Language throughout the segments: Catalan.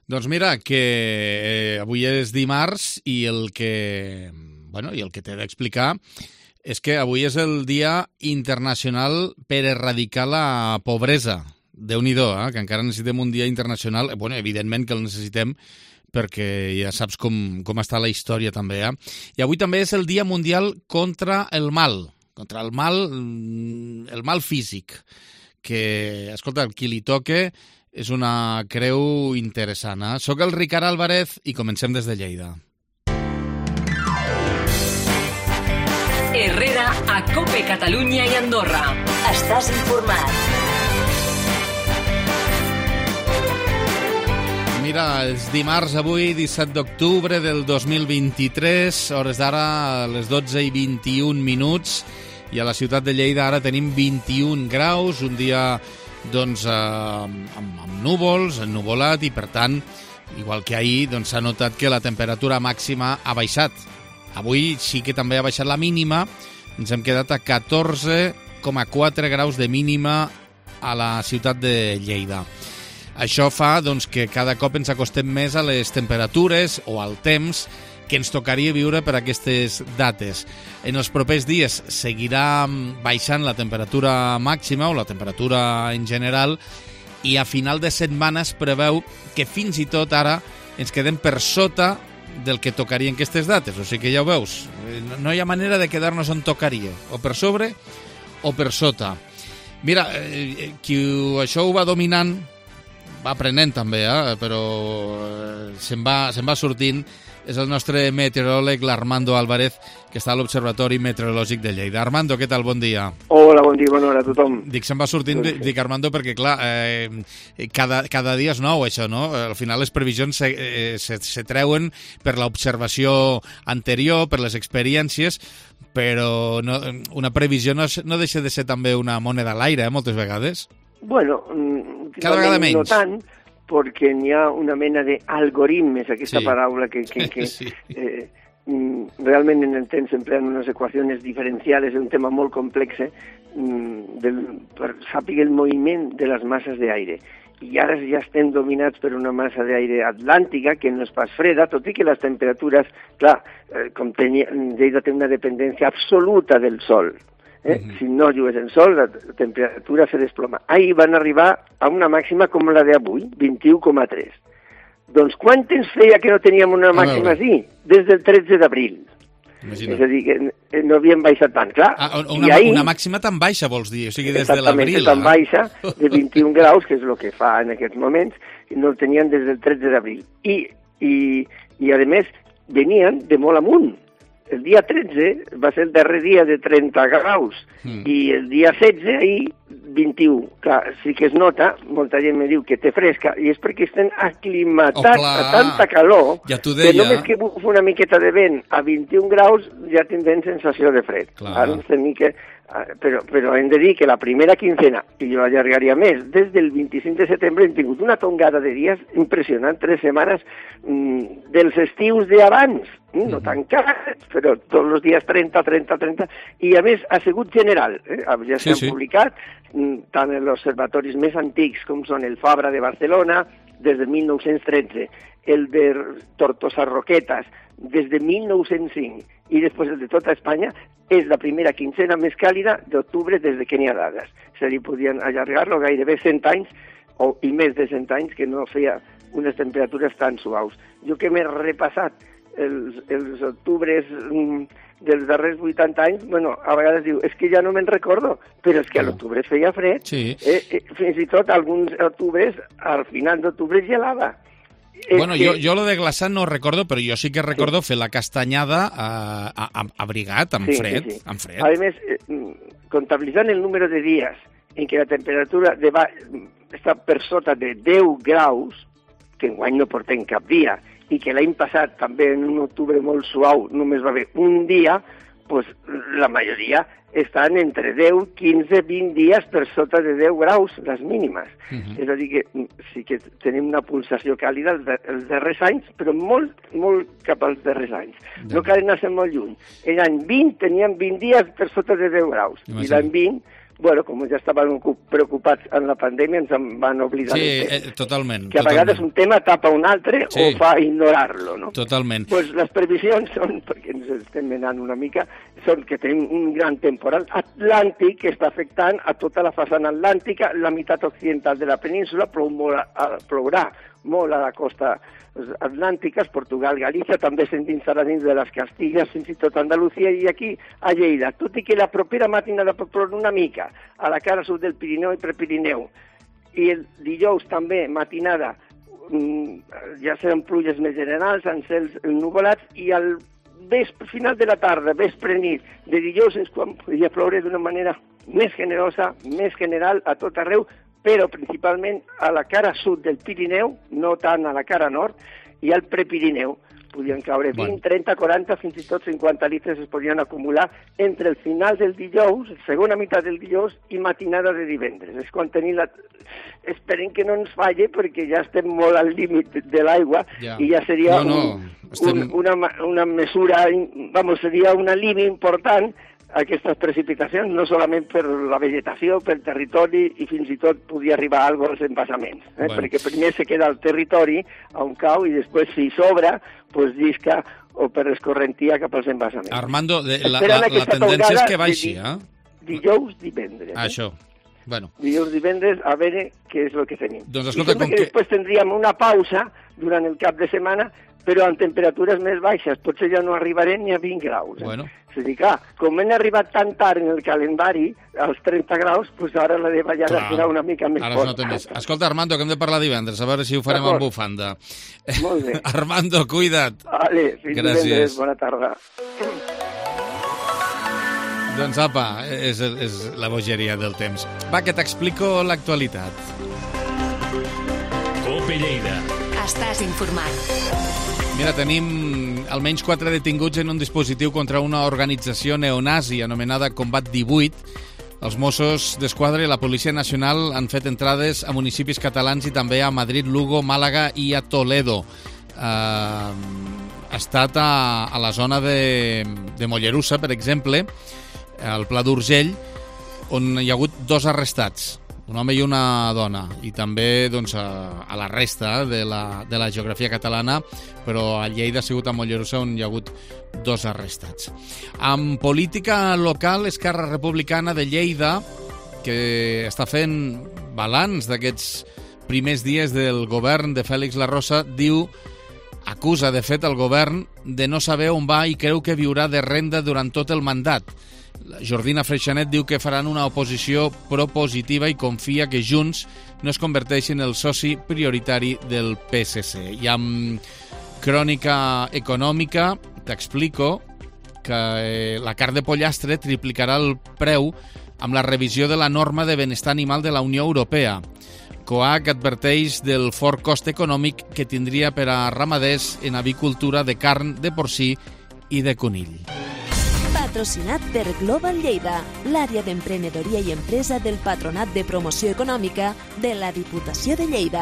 Doncs mira, que avui és dimarts i el que t'he d'explicar és que avui és el Dia Internacional per erradicar la pobresa. Déu-n'hi-do, que encara necessitem un dia internacional. Evidentment que el necessitem perquè ja saps com està la història també. I avui també és el Dia Mundial contra el mal físic, que, escolta, el qui li toque és una creu interessant. Soc el Ricard Álvarez i comencem des de Lleida. Herrera a COPE Catalunya i Andorra. Estàs informat. Mira, és dimarts avui, 17 d'octubre del 2023, hores d'ara a les 12:21 minuts, i a la ciutat de Lleida ara tenim 21 graus, un dia doncs amb núvols, ennuvolat, i per tant, igual que ahir, doncs s'ha notat que la temperatura màxima ha baixat. Avui sí que també ha baixat la mínima, ens hem quedat a 14,4 graus de mínima a la ciutat de Lleida. Això fa doncs, que cada cop ens acostem més a les temperatures o al temps que ens tocaria viure per aquestes dates. En els propers dies seguirà baixant la temperatura màxima o la temperatura en general, i a final de setmana es preveu que fins i tot ara ens quedem per sota del que tocaria en aquestes dates. O sigui que ja ho veus, no hi ha manera de quedar-nos on tocaria, o per sobre o per sota. Mira, qui això ho va dominant, va aprenent també, però se'n va sortint, és el nostre meteoròleg, l'Armando Álvarez, que està a l'Observatori Meteorològic de Lleida. Armando, què tal? Bon dia. Hola, bon dia, bona hora a tothom. Dic, se'n va sortint, dic, Armando, perquè, clar, cada dia és nou, això, no? Al final les previsions se treuen per l'observació anterior, per les experiències, però una previsió no deixa de ser també una moneda a l'aire, moltes vegades. Bueno, cada vegada menys. No tant, perquè n'hi ha una mena d'algoritmes, aquesta paraula que sí. Realment en el temps s'empleen unes equacions diferenciades, és un tema molt complex, per saber el moviment de les masses d'aire. I ara ja estem dominats per una massa d'aire atlàntica, que no és pas freda, tot i que les temperatures, clar, com Lleida té una dependència absoluta del sol. Si no lluís en sol, la temperatura se desploma. Ahir van arribar a una màxima com la d'avui, 21,3. Doncs quant temps feia que no teníem una màxima així? Des del 13 d'abril. Imagina. És a dir, que no havíem baixat tant, clar. Una màxima tan baixa, vols dir? O sigui, des de l'abril. Exactament, tan baixa, de 21 graus, que és el que fa en aquests moments, i no el tenien des del 13 d'abril. I a més, venien de molt amunt. El dia 13 va ser el darrer dia de 30 graus i el dia 16, ahir, 21. Clar, sí que es nota, molta gent me diu que té fresca, i és perquè estem aclimatats a tanta calor ja que només que bufa una miqueta de vent a 21 graus ja tindrem sensació de fred. Ara però hem de dir que la primera quincena, i jo allargaria més, des del 25 de setembre hem tingut una tongada de dies impressionant, 3 setmanes dels estius d'abans, no tan cars, però tots els dies 30, i a més ha sigut general. Ja s'han publicat tant en els observatoris més antics com són el Fabra de Barcelona des de 1913, el de Tortosa Roquetes des de 1905 i després el de tota Espanya, és la primera quincena més càlida d'octubre des de que n'hi ha dades. És a dir, podien allargar-lo gairebé 100 anys i més de 100 anys que no feia unes temperatures tan suaus. Jo que m'he repassat els octubres dels darrers 80 anys, a vegades diu, és que ja no me'n recordo, però és que a l'octubre es feia fred. Sí. Fins i tot alguns octubres, al final d'octubre gelava. Jo lo de glaçat no recordo, però jo sí que recordo fer la castanyada abrigat, amb fred. A més, comptabilitzant el número de dies en què la temperatura està per sota de 10 graus, que enguany no portem cap dia, i que l'any passat també en un octubre molt suau només va haver un dia, doncs la majoria estan entre 10, 15, 20 dies per sota de 10 graus, les mínimes. És a dir, que sí que tenim una pulsació càlida els darrers anys, però molt, molt cap als darrers anys. No cal anar-se'n molt lluny. L'any 20 teníem 20 dies per sota de 10 graus, i l'any 20 bueno, com ja estaven preocupats en la pandèmia, ens en van oblidar. Sí, totalment. Que a vegades un tema tapa un altre o fa ignorar-lo, no? Totalment. Pues les previsions són, perquè ens estem menant una mica, són que tenim un gran temporal atlàntic que està afectant a tota la façana atlàntica, la meitat occidental de la península, plourà molt a la costa atlàntica, Portugal, Galícia, també s'endinsarà dins de les Castilles, fins i tot Andalusia i aquí a Lleida, tot i que la propera matinada pot ploure una mica a la cara sud del Pirineu i Prepirineu. I el dijous també matinada ja seran pluges més generals, en cels nuvolats, i al final de la tarda, vespre nit de dijous és quan podria ploure d'una manera més generosa, més general a tot arreu, però principalment a la cara sud del Pirineu, no tant a la cara nord, i al Prepirineu. Podien caure 20, 30, 40, fins i tot 50 litres es podien acumular entre el final del dijous, la segona meitat del dijous i matinada de divendres. És quan tenim Esperem que no ens falle, perquè ja estem molt al límit de l'aigua i ja seria una mesura, seria un alivio important aquestes precipitacions, no solament per la vegetació, pel territori, i fins i tot podia arribar a als embassaments, perquè primer se queda al territori on cau i després, si sobra, llisca o per escorrentia cap als embassaments. Armando, la tendència és que baixi, Dijous, divendres. Això. Bueno. Dijous, divendres, a veure què és el que tenim. Doncs escolta, I que després tindríem una pausa durant el cap de setmana, però amb temperatures més baixes. Potser ja no arribarem ni a 20 graus. Bueno. És a dir, clar, com hem arribat tan tard en el calendari, als 30 graus, ara la de ballada serà una mica més forta. Escolta, Armando, que hem de parlar divendres, a veure si ho farem amb bufanda. Molt bé. Armando, cuida't. Vale, fins divendres, bona tarda. Doncs apa, és la bogeria del temps. Va, que t'explico l'actualitat. Cope Lleida. Estàs informat. Mira, tenim almenys 4 detinguts en un dispositiu contra una organització neonazi anomenada Combat 18. Els Mossos d'Esquadra i la Policia Nacional han fet entrades a municipis catalans i també a Madrid, Lugo, Màlaga i a Toledo. Ha estat a la zona de Mollerussa, per exemple, al Pla d'Urgell, on hi ha hagut 2 arrestats, un home i una dona, i també a la resta de la geografia catalana, però a Lleida ha sigut a Mollerussa on hi ha hagut 2 arrestats. En política local, Esquerra Republicana de Lleida, que està fent balanç d'aquests primers dies del govern de Fèlix Larrosa, acusa, de fet, el govern de no saber on va i creu que viurà de renda durant tot el mandat. Jordina Freixanet diu que faran una oposició propositiva i confia que Junts no es converteixi en el soci prioritari del PSC. I amb crònica econòmica t'explico que la carn de pollastre triplicarà el preu amb la revisió de la norma de benestar animal de la Unió Europea. COAC adverteix del fort cost econòmic que tindria per a ramaders en avicultura de carn de porcí i de conill. Patrocinat per Global Lleida, l'àrea d'emprenedoria i empresa del Patronat de Promoció Econòmica de la Diputació de Lleida.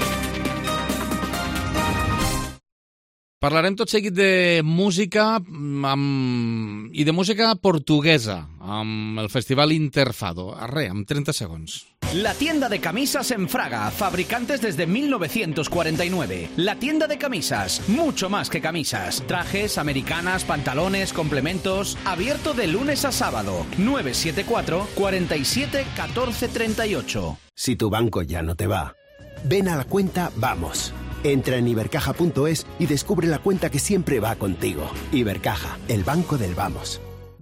Parlarem tot seguit de música i de música portuguesa amb el Festival Interfado. En 30 segons. La tienda de camisas en Fraga, fabricantes desde 1949. La tienda de camisas, mucho más que camisas. Trajes, americanas, pantalones, complementos. Abierto de lunes a sábado. 974 47 14 38. Si tu banco ya no te va, ven a la cuenta Vamos. Entra en ibercaja.es y descubre la cuenta que siempre va contigo. Ibercaja, el banco del Vamos.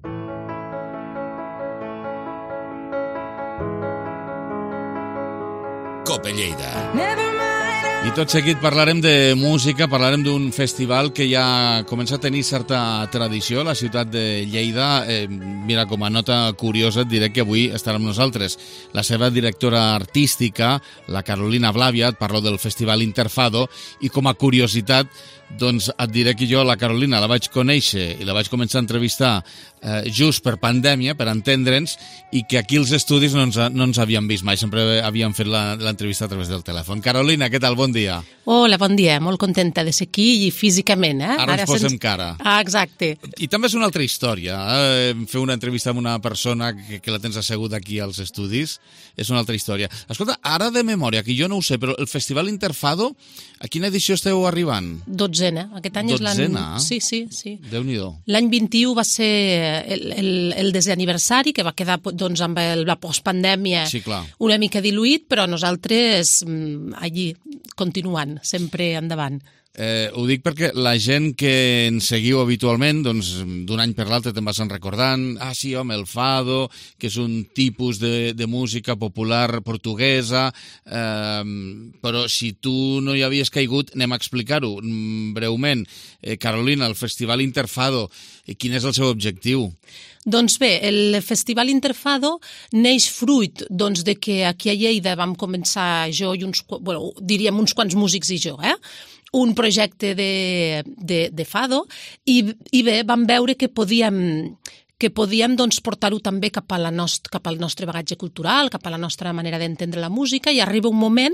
Cope Lleida. I tot seguit parlarem de música, parlarem d'un festival que ja comença a tenir certa tradició a la ciutat de Lleida. Mira, com a nota curiosa et diré que avui estarà amb nosaltres la seva directora artística, la Carolina Blavia, et parlo del Festival Interfado, i com a curiositat Doncs et diré que jo la Carolina la vaig conèixer i la vaig començar a entrevistar just per pandèmia, per entendre'ns, i que aquí els estudis no ens havíem vist mai, sempre havíem fet l'entrevista a través del telèfon. Carolina, què tal? Bon dia. Hola, bon dia. Molt contenta de ser aquí i físicament. Ara ens posem cara. Exacte. I també és una altra història. Fer una entrevista amb una persona que la tens asseguda aquí als estudis és una altra història. Escolta, ara de memòria, que jo no ho sé, però el Festival Interfado, a quina edició esteu arribant? 12a. Aquest any és l'any... 12a? Sí. Déu-n'hi-do. L'any 21 va ser el desè aniversari, que va quedar doncs, amb la postpandèmia una mica diluït, però nosaltres allí, continuant, sempre endavant. Ho dic perquè la gent que ens seguiu habitualment, doncs d'un any per l'altre te'n vas recordant, sí, home, el fado, que és un tipus de música popular portuguesa, però si tu no hi havies caigut, anem a explicar-ho breument. Carolina, el Festival Interfado, quin és el seu objectiu? Doncs bé, el Festival Interfado neix fruit de que aquí a Lleida vam començar jo i uns quants músics i jo, un projecte de fado i bé, vam veure que podíem doncs, portar-ho també cap al nostre bagatge cultural, cap a la nostra manera d'entendre la música, i arriba un moment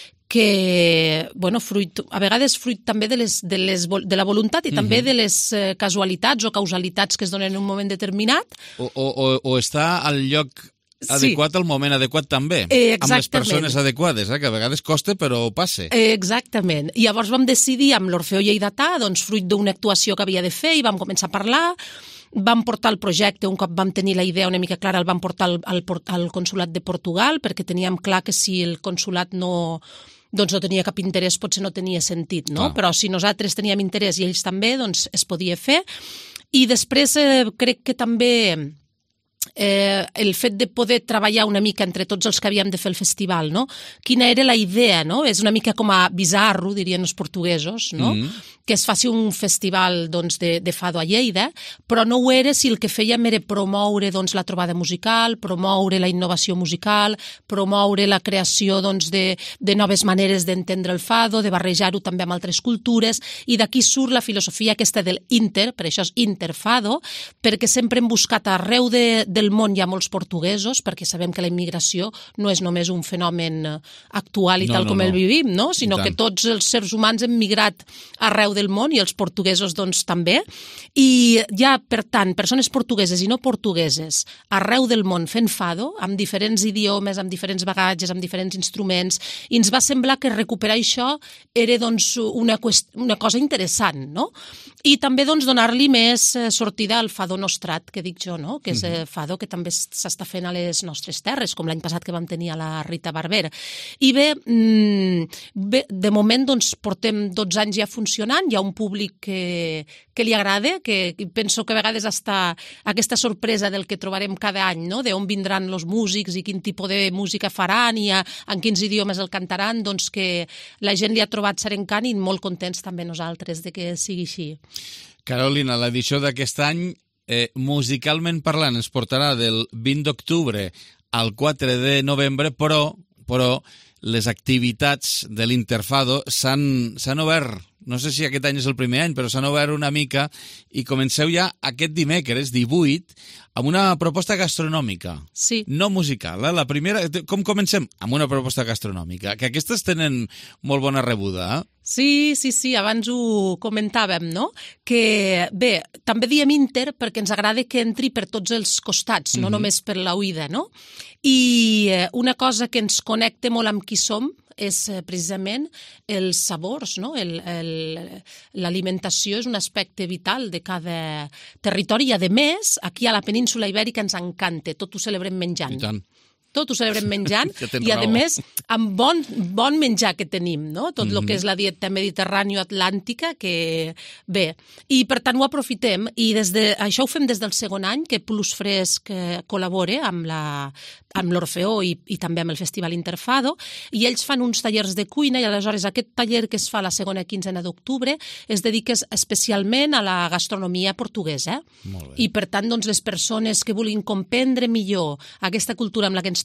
que, a vegades fruit també de la voluntat i també de les casualitats o causalitats que es donen en un moment determinat. O està al lloc adequat al moment adequat també, amb les persones adequades, que a vegades costa però passa. Exactament. I llavors vam decidir amb l'Orfeó Lleidatà, fruit d'una actuació que havia de fer, i vam començar a parlar, vam portar el projecte, un cop vam tenir la idea una mica clara, el vam portar al Consolat de Portugal, perquè teníem clar que si el Consolat no tenia cap interès, potser no tenia sentit, no? Però si nosaltres teníem interès i ells també, doncs es podia fer. I després crec que també el fet de poder treballar una mica entre tots els que havíem de fer el festival, no? Quina era la idea, no? És una mica com a bizarro, dirien els portuguesos, no? Que es faci un festival de fado a Lleida, però no ho era si el que fèiem era promoure la trobada musical, promoure la innovació musical, promoure la creació de noves maneres d'entendre el fado, de barrejar-ho també amb altres cultures, i d'aquí surt la filosofia aquesta del inter, per això és interfado, perquè sempre hem buscat arreu del món, hi ha molts portuguesos, perquè sabem que la immigració no és només un fenomen actual i tal com el vivim, no? Sinó que tots els sers humans hem migrat arreu del món, i els portuguesos doncs també, i hi ha, per tant, persones portugueses i no portugueses arreu del món fent fado, amb diferents idiomes, amb diferents bagatges, amb diferents instruments, i ens va semblar que recuperar això era doncs una cosa interessant, no? I també doncs donar-li més sortida al fado nostrat, que dic jo, no? Que és fado que també s'està fent a les nostres terres, com l'any passat que vam tenir a la Rita Barber. I bé, de moment doncs portem 12 anys ja funcionant, hi ha un públic que li agrada, que penso que a vegades està aquesta sorpresa del que trobarem cada any, no? D'on vindran els músics i quin tipus de música faran i en quins idiomes el cantaran, doncs que la gent li ha trobat cert encant i molt contents també nosaltres de que sigui així. Carolina, l'edició d'aquest any, musicalment parlant, es portarà del 20 d'octubre al 4 de novembre, però les activitats de l'Interfado s'han obert. No sé si aquest any és el primer any, però s'han obert una mica i comenceu ja aquest dimecres, 18, amb una proposta gastronòmica. Sí. No musical. La primera, com comencem? Amb una proposta gastronòmica, que aquestes tenen molt bona rebuda. Sí, abans ho comentàvem, no? Que, bé, també diem Inter perquè ens agrada que entri per tots els costats, no només per l'oïda, no? I una cosa que ens connecta molt amb qui som és precisament els sabors, no? L'alimentació és un aspecte vital de cada territori i, a més, aquí a la península Ibèrica ens encanta, tot ho celebrem menjant. I tant. Tot ho celebrem menjant i, a més, amb bon menjar que tenim, no? Tot el que és la dieta mediterrànio-atlàntica, que bé. I, per tant, ho aprofitem i això ho fem des del segon any, que Plus Fresc col·labora amb l'Orfeó i també amb el Festival Interfado, i ells fan uns tallers de cuina, i aleshores aquest taller que es fa la segona quinzena d'octubre es dedica especialment a la gastronomia portuguesa. I, per tant, doncs, les persones que vulguin comprendre millor aquesta cultura amb la que ens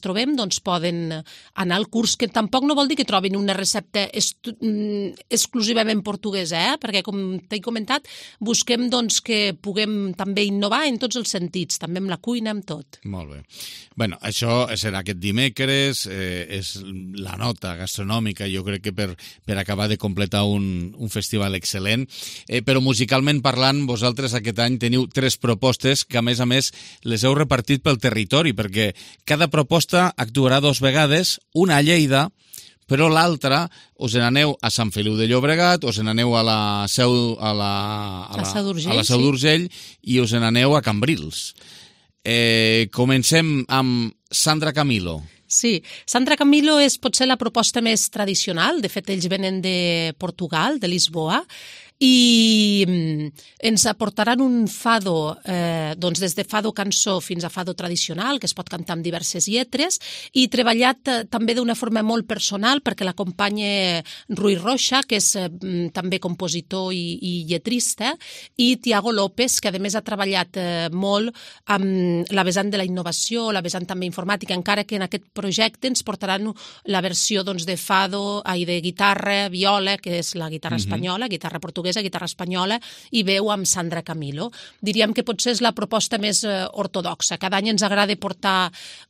trobem doncs poden anar al curs, que tampoc no vol dir que trobin una recepta exclusivament portuguesa, perquè com t'he comentat, busquem doncs, que puguem també innovar en tots els sentits, també amb la cuina, amb tot. Molt bé. Bueno, això serà aquest dimecres, és la nota gastronòmica, jo crec que per acabar de completar un festival excel·lent. Però musicalment parlant, vosaltres aquest any teniu 3 propostes que a més les heu repartit pel territori, perquè cada proposta actuarà 2 vegades, una a Lleida, però l'altra us n'aneu a Sant Feliu de Llobregat, us n'aneu a la Seu d'Urgell i us n'aneu a Cambrils. Comencem amb Sandra Camilo. Sí, Sandra Camilo és potser la proposta més tradicional, de fet ells venen de Portugal, de Lisboa, i ens aportaran un fado, doncs des de fado cançó fins a fado tradicional, que es pot cantar amb diverses lletres, i treballat també d'una forma molt personal, perquè l'acompanya Rui Rocha, que és també compositor i lletrista, i Tiago López, que a més ha treballat molt amb la vessant de la innovació, la vessant també informàtica, encara que en aquest projecte ens portaran la versió doncs, de fado, de guitarra, viola, que és la guitarra espanyola, guitarra portuguesa, guitarra espanyola, i veu amb Sandra Camilo. Diríem que potser és la proposta més ortodoxa. Cada any ens agrada portar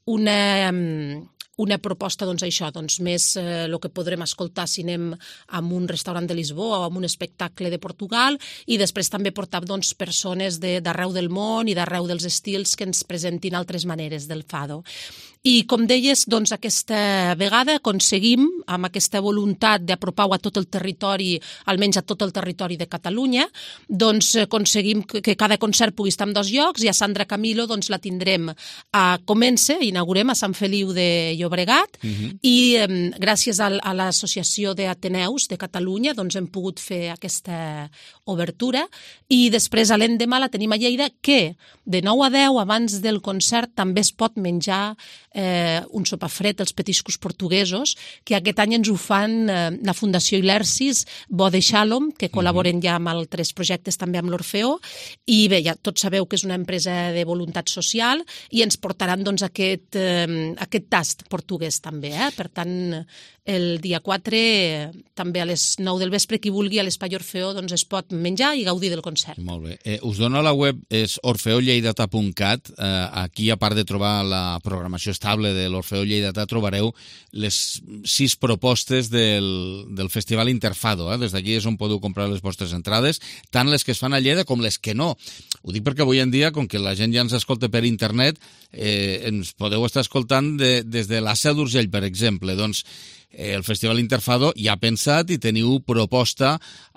una proposta, doncs això, doncs més el que podrem escoltar si anem a un restaurant de Lisboa o a un espectacle de Portugal, i després també portar doncs, persones d'arreu del món i d'arreu dels estils que ens presentin altres maneres del fado. I com deies, doncs aquesta vegada aconseguim, amb aquesta voluntat d'apropar-ho a tot el territori, almenys a tot el territori de Catalunya, doncs aconseguim que cada concert pugui estar en 2 llocs, i a Sandra Camilo doncs la tindrem inaugurem a Sant Feliu de Llobregat, i gràcies a l'Associació d'Ateneus de Catalunya doncs hem pogut fer aquesta obertura, i després a l'endemà la tenim a Lleida, que de 9 a 10 abans del concert també es pot menjar un sopar fred, els petiscos portuguesos, que aquest any ens ho fan la Fundació Ilersis, Bo de Shalom, que col·laboren ja amb altres projectes també amb l'Orfeó, i bé, ja tots sabeu que és una empresa de voluntat social, i ens portaran doncs aquest tast portuguès també, per tant el dia 4 també a les 9 del vespre, qui vulgui a l'Espai Orfeó doncs es pot menjar i gaudir del concert. Molt bé. Us dono la web, és orfeolleidatà.cat. Aquí, a part de trobar la programació estable de l'Orfeó Lleidatà, trobareu les 6 propostes del Festival Interfado. Des d'aquí és on podeu comprar les vostres entrades, tant les que es fan a Lleida com les que no. Ho dic perquè avui en dia, com que la gent ja ens escolta per internet, ens podeu estar escoltant des de la Seu d'Urgell, per exemple. Doncs el Festival Interfado ja ha pensat i teniu proposta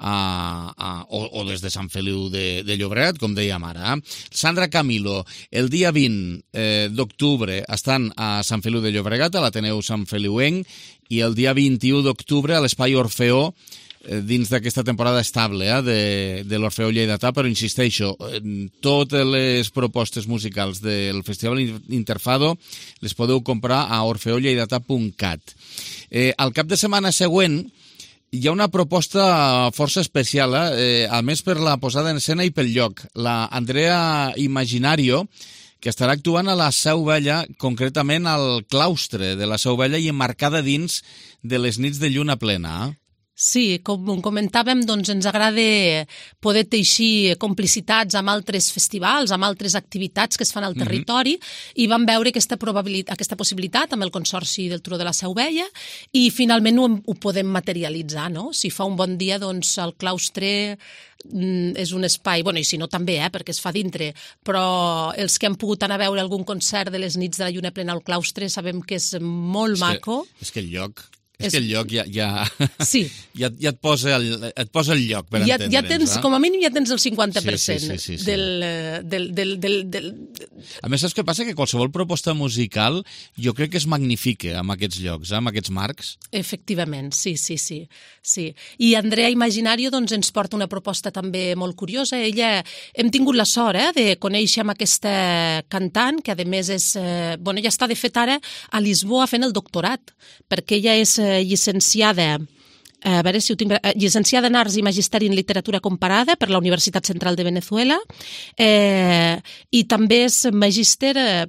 o des de Sant Feliu de Llobregat, com dèiem ara. Sandra Camilo, el dia 20 d'octubre estan a Sant Feliu de Llobregat, a l'Ateneu Sant Feliuenc, i el dia 21 d'octubre a l'Espai Orfeó, dins d'aquesta temporada estable de l'Orfeó Lleidatà, però insisteixo, totes les propostes musicals del Festival Interfado les podeu comprar a orfeolleidatà.cat. Al cap de setmana següent hi ha una proposta força especial, a més per la posada en escena i pel lloc. La Andrea Imaginario, que estarà actuant a la Seu Vella, concretament al claustre de la Seu Vella i emmarcada dins de les nits de lluna plena. Sí, com comentàvem, doncs ens agrada poder teixir complicitats amb altres festivals, amb altres activitats que es fan al territori, i vam veure aquesta possibilitat amb el Consorci del Turó de la Seu Vella, i finalment ho podem materialitzar, no? Si fa un bon dia, doncs el claustre és un espai, bueno, i si no també, perquè es fa dintre, però els que han pogut anar a veure algun concert de les nits de la lluna plena al claustre sabem que és molt maco. És que el lloc ja et posa el lloc per entendre'ns. Ja tens, com a mínim ja tens el 50% sí. del... A més, saps què passa? Que qualsevol proposta musical jo crec que es magnifica amb aquests llocs, amb aquests marcs. Efectivament, sí. I Andrea Imaginario doncs, ens porta una proposta també molt curiosa. Hem tingut la sort de conèixer amb aquesta cantant, que a més és... ella està de fet ara a Lisboa fent el doctorat, perquè ella és llicenciada llicenciada en Arts i Magisteri en Literatura Comparada per la Universitat Central de Venezuela, i també és magíster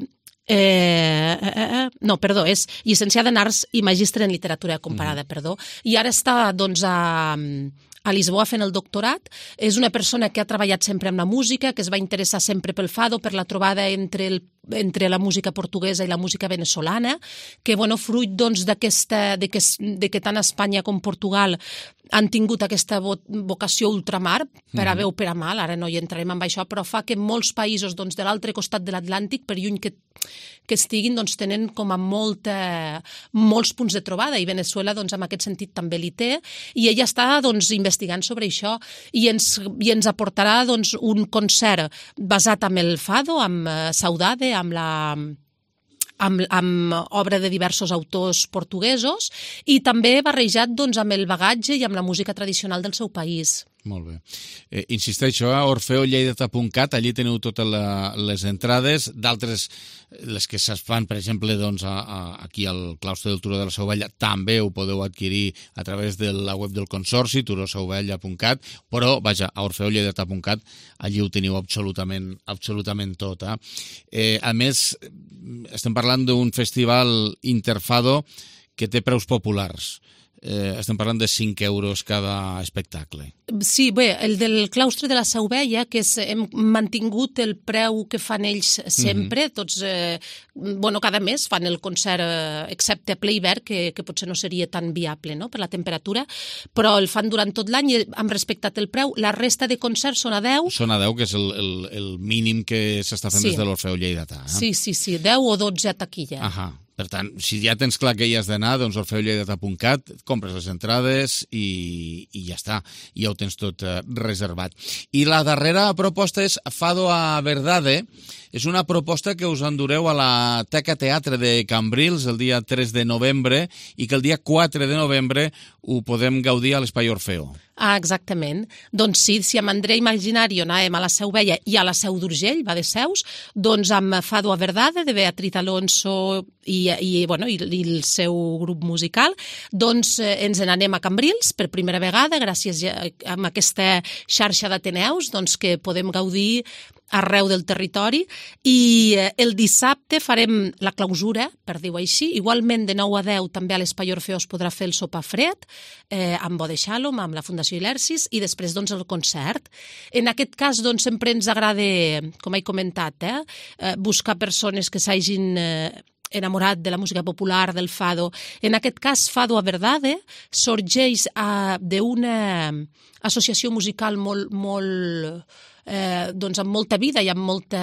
No, perdó, és llicenciada en Arts i magíster en Literatura Comparada, perdó. I ara està, doncs, a Lisboa fent el doctorat. És una persona que ha treballat sempre amb la música, que es va interessar sempre pel fado, per la trobada entre la música portuguesa i la música venezolana, que, bueno, fruit, doncs, de que tant Espanya com Portugal han tingut aquesta vocació ultramar, per a bé o per a mal, ara no hi entrarem amb això, però fa que molts països, doncs, de l'altre costat de l'Atlàntic, per lluny que estiguin, doncs, tenen com a molts punts de trobada, i Venezuela, doncs, en aquest sentit també li té, i ella està, doncs, investigant sobre això, i ens aportarà, doncs, un concert basat en el fado, amb Saudade, amb obra de diversos autors portuguesos, i també barrejat, doncs, amb el bagatge i amb la música tradicional del seu país. Molt bé. Insisteixo, a orfeolleidata.cat, allí teniu totes les entrades, d'altres, les que es fan, per exemple, doncs, aquí al claustre del Turó de la Sauvella, també ho podeu adquirir a través de la web del Consorci, turosauvella.cat, però, vaja, a orfeolleidata.cat, allí ho teniu absolutament tot. A més, estem parlant d'un festival Interfado que té preus populars. Estem parlant de 5 euros cada espectacle. Sí, bé, el del claustre de la Sauvella, que hem mantingut el preu que fan ells sempre, tots, bueno, cada mes fan el concert, excepte a ple hivern, que potser no seria tan viable, no?, per la temperatura, però el fan durant tot l'any i han respectat el preu. La resta de concerts són a 10. Són a 10, que és el mínim que s'està fent des de l'Orfeó Lleidatà. Sí, 10 o 12 a taquilla. Ahà. Per tant, si ja tens clar que hi has d'anar, doncs orfeolleidata.cat, compres les entrades i ja està, ja ho tens tot reservat. I la darrera proposta és Fado a Verdade. És una proposta que us endureu a la Teca Teatre de Cambrils el dia 3 de novembre i que el dia 4 de novembre ho podem gaudir a l'Espai Orfeo. Ah, exactament. Doncs sí, si amb André Imaginario anàvem a la Seu Vella i a la Seu d'Urgell, va de Seus, doncs amb Fado a Verdade, de Beatriz Alonso i el seu grup musical, doncs ens n'anem a Cambrils per primera vegada, gràcies a aquesta xarxa d'Ateneus, doncs que podem gaudir arreu del territori, i el dissabte farem la clausura, per dir-ho així. Igualment, de 9 a 10, també a l'Espai Orfeo es podrà fer el sopar fred, amb Bo de Shalom, amb la Fundació Ilersis, i després, doncs, el concert. En aquest cas, doncs, sempre ens agrada, com he comentat, buscar persones que s'hagin enamorat de la música popular, del fado. En aquest cas, Fado a Verdade sorgeix d'una associació musical molt doncs amb molta vida i amb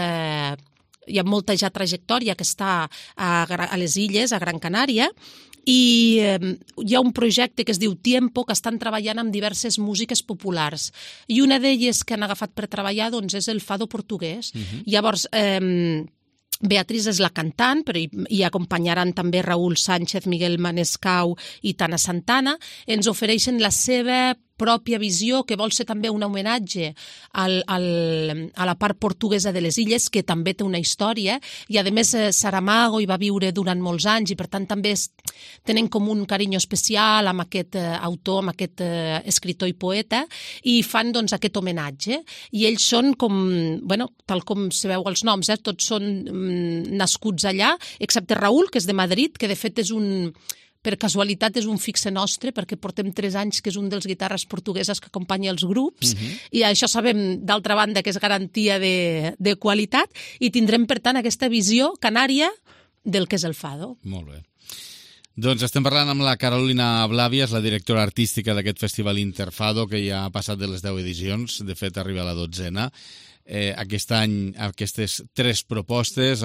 molta ja trajectòria, que està a les Illes, a Gran Canària, i hi ha un projecte que es diu Tiempo, que estan treballant amb diverses músiques populars, i una d'elles que han agafat per treballar, doncs, és el fado portuguès. Llavors, Beatriz és la cantant, però hi acompanyaran també Raúl Sánchez, Miguel Manescau i Tana Santana. Ens ofereixen la seva pròpia visió, que vol ser també un homenatge a la part portuguesa de les illes, que també té una història, i a més Saramago hi va viure durant molts anys, i per tant també tenen com un carinyo especial amb aquest autor, amb aquest escriptor i poeta, i fan, doncs, aquest homenatge. I ells són com, bueno, tal com se veu els noms, tots són nascuts allà, excepte Raúl, que és de Madrid, que de fet és per casualitat és un fixe nostre, perquè portem 3 anys que és un dels guitarres portugueses que acompanya els grups, i això sabem, d'altra banda, que és garantia de qualitat, i tindrem, per tant, aquesta visió canària del que és el fado. Molt bé. Doncs estem parlant amb la Carolina Blavias, la directora artística d'aquest festival Interfado, que ja ha passat de les 10 edicions, de fet arriba a la 12ª. Aquest any aquestes 3 propostes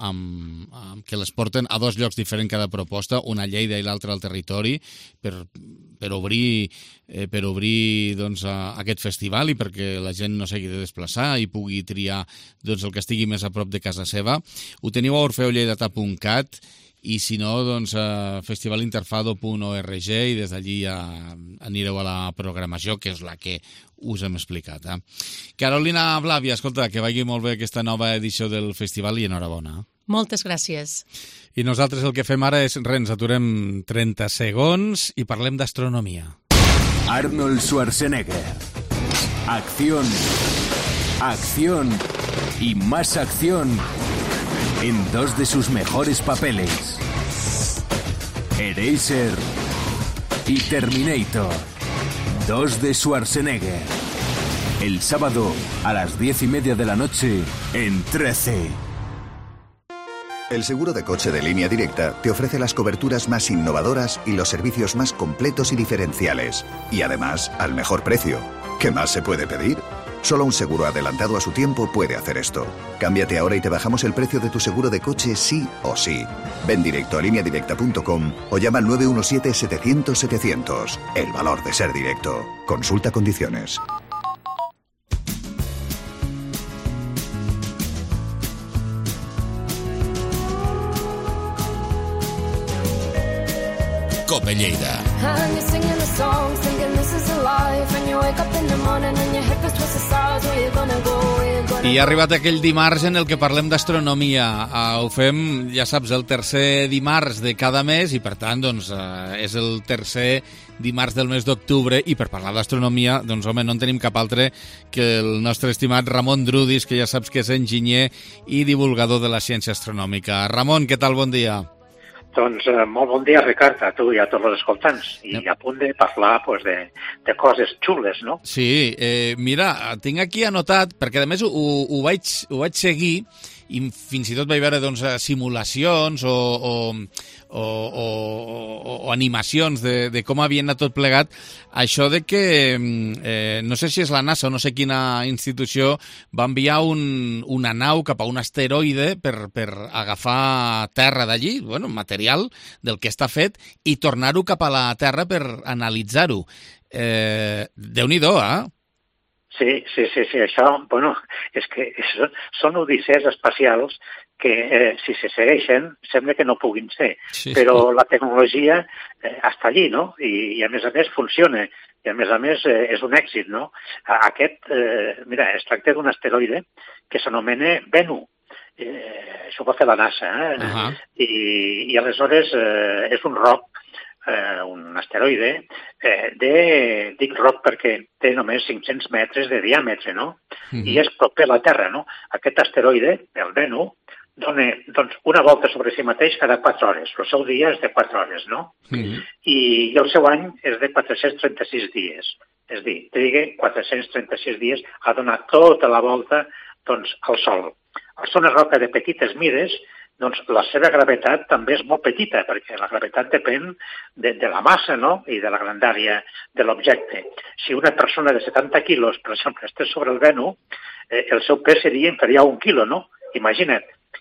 que les porten a 2 llocs diferents cada proposta, una a Lleida i l'altra al territori, per obrir doncs, aquest festival i perquè la gent no s'hagi de desplaçar i pugui triar doncs, el que estigui més a prop de casa seva. Ho teniu a orfeolleidata.cat i si no, doncs a festivalinterfado.org i des d'allí ja anireu a la programació, que és la que us hem explicat. Carolina Blavias, escolta, que vagi molt bé aquesta nova edició del festival i enhorabona. Moltes gràcies. I nosaltres el que fem ara és, ens aturem 30 segons i parlem d'astronomia. Arnold Schwarzenegger. Acción. Acción. Y más acción. en dos de sus mejores papeles. Eraser y Terminator. Dos de Schwarzenegger. El sábado a las 10:30 de la noche en 13. El seguro de coche de Línea Directa te ofrece las coberturas más innovadoras y los servicios más completos y diferenciales. Y además, al mejor precio. ¿Qué más se puede pedir? Solo un seguro adelantado a su tiempo puede hacer esto. Cámbiate ahora y te bajamos el precio de tu seguro de coche sí o sí. Ven directo a lineadirecta.com o llama al 917-700-700. El valor de ser directo. Consulta condiciones. Cope Lleida. I ha arribat aquell dimarts en el que parlem d'astronomia. Ho fem, ja saps, el tercer dimarts de cada mes i, per tant, doncs, és el tercer dimarts del mes d'octubre i per parlar d'astronomia, doncs, home, no en tenim cap altre que el nostre estimat Ramon Drudis, que ja saps que és enginyer i divulgador de la ciència astronòmica. Ramon, què tal? Bon dia. Doncs molt bon dia, Ricard, a tu i a tots els escoltants. I a punt de parlar de coses xules, no? Sí, mira, tinc aquí anotat, perquè a més ho vaig seguir i fins i tot vaig veure doncs, simulacions o animacions de com havia anat tot plegat, això de que, no sé si és la NASA o no sé quina institució, va enviar una nau cap a un asteroide per agafar terra d'allí, bueno, material del que està fet, i tornar-ho cap a la Terra per analitzar-ho. Déu-n'hi-do, Sí, això, bueno, és que són odissees espacials que, si se segueixen, sembla que no puguin ser, però la tecnologia està allí, no? I a més funciona, i a més és un èxit, no? Mira, es tracta d'un asteroide que s'anomena Bennu. Això ho va fer la NASA, i aleshores és un roc, un asteroide, dic roc perquè té només 500 metres de diàmetre, no? I és proper a la Terra, no? Aquest asteroide, el Bennu, dona doncs, una volta sobre si mateix cada 4 hores. El seu dia és de 4 hores, no? I el seu any és de 436 dies. És a dir, triga 436 dies a donar tota la volta doncs, al Sol. Al ser una roca de petites mides, doncs la seva gravetat també és molt petita, perquè la gravetat depèn de la massa, no?, i de la grandària de l'objecte. Si una persona de 70 quilos, per exemple, estigués sobre el Bennu, el seu pes seria inferior a 1 quilo, no? Imagina't.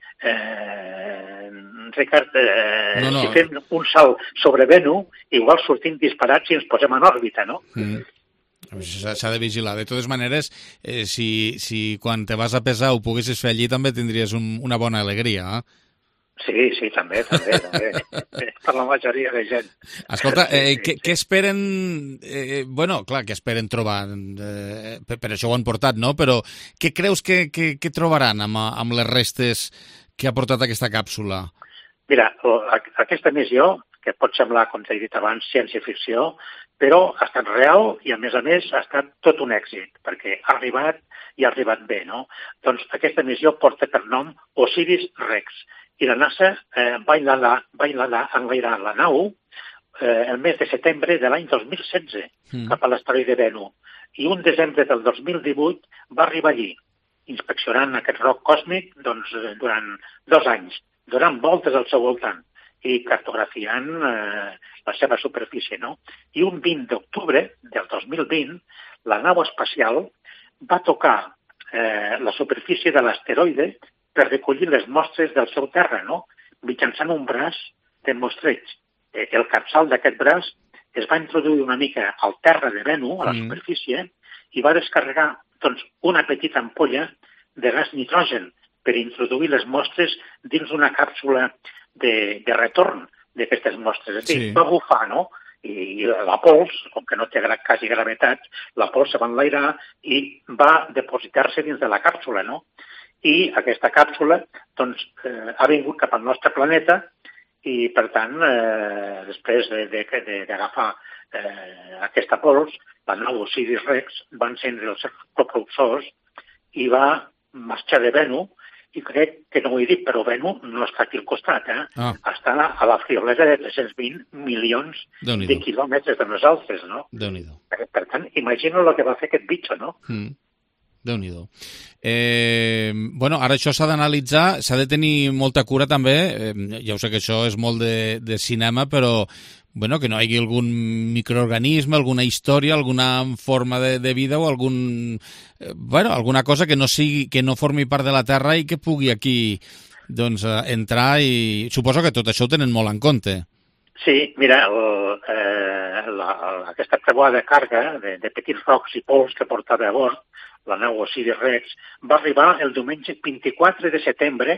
Ricard, si fem un salt sobre Bennu, igual sortim disparats i ens posem en òrbita, no? S'ha de vigilar. De totes maneres, si quan te vas a pesar ho poguessis fer allí, també tindries una bona alegria, Sí, també. Per la majoria de gent. Escolta, què esperen... Bueno, clar, què esperen trobar? Per això ho han portat, no? Però què creus que trobaran amb les restes que ha portat aquesta càpsula? Mira, aquesta missió, que pot semblar, com t'he dit abans, ciència-ficció, però ha estat real i, a més, ha estat tot un èxit, perquè ha arribat i ha arribat bé, no? Doncs aquesta missió porta per nom Osiris-Rex, i la NASA va enlairar la nau el mes de setembre de l'any 2016 cap a l'asteroide Bennu, i un desembre del 2018 va arribar allí, inspeccionant aquest roc còsmic durant 2 anys, donant voltes al seu voltant i cartografiant la seva superfície, no? I un 20 d'octubre del 2020, la nau espacial va tocar la superfície de l'asteroide per recollir les mostres del seu terra, no?, mitjançant un braç de mostreig. El capçal d'aquest braç es va introduir una mica al terra de Bennu, a la superfície, i va descarregar una petita ampolla de gas nitrogen per introduir les mostres dins una càpsula de retorn d'aquestes mostres. És a dir, va bufar, no?, i la pols, com que no té quasi gravetat, la pols se va enlairar i va depositar-se dins de la càpsula, no? I aquesta càpsula ha vingut cap al nostre planeta i, per tant, després d'agafar aquesta pols, la nau Osiris-Rex va encendre els seus propulsors i va marxar de Bennu i crec que no ho he dit, però Venus no està aquí al costat, està a la friolera de 320 milions de quilòmetres de nosaltres, no? Déu-n'hi-do. Per tant, imagino el que va fer aquest bitxo, no? Déu-n'hi-do. Bueno, ara això s'ha d'analitzar, s'ha de tenir molta cura també, ja ho sé que això és molt de cinema, però bueno, que no hi hagi algun microorganisme, alguna història, alguna forma de vida o alguna cosa que no formi part de la Terra i que pugui aquí doncs, entrar, i suposo que tot això ho tenen molt en compte. Sí, mira, aquesta creuada de càrrega de petits rocs i pols que portava a bord, la nau Osiris-Rex, va arribar el diumenge 24 de setembre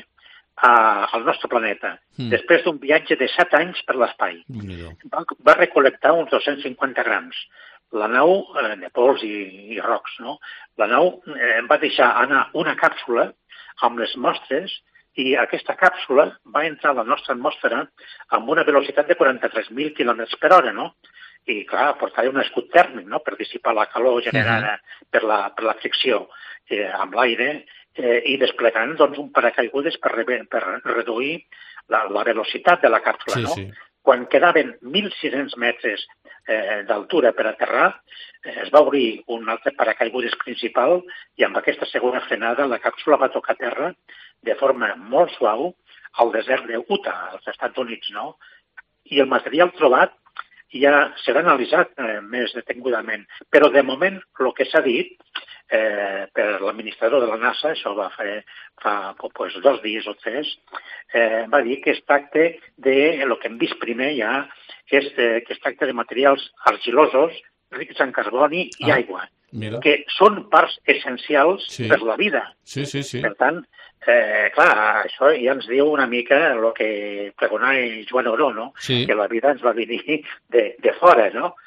al nostre planeta, després d'un viatge de 7 anys per l'espai. Va recol·lectar uns 250 grams. La nau, de pols i rocs, no? La nau va deixar anar una càpsula amb les mostres i aquesta càpsula va entrar a la nostra atmosfera amb una velocitat de 43.000 km per hora, no? I, clar, portava un escut tèrmic, no?, per dissipar la calor generada per la fricció amb l'aire, i desplegant doncs, un paracaigudes per reduir la velocitat de la càpsula. No? Quan quedaven 1.600 metres d'altura per aterrar, es va obrir un altre paracaigudes principal i amb aquesta segona frenada la càpsula va tocar terra de forma molt suau al desert d'Utah, als Estats Units. No? I el material trobat ja serà analitzat més detingudament. Però de moment el que s'ha dit per l'administrador de la NASA, això va fer fa 2 dies o 3, va dir que es tracta de, el que hem vist primer ja, que es tracta de materials argilosos, rics en carboni i aigua, que són parts essencials per la vida. Per tant, clar, això ja ens diu una mica el que pregonava Joan Oró, no? Que la vida ens va venir de fora, no?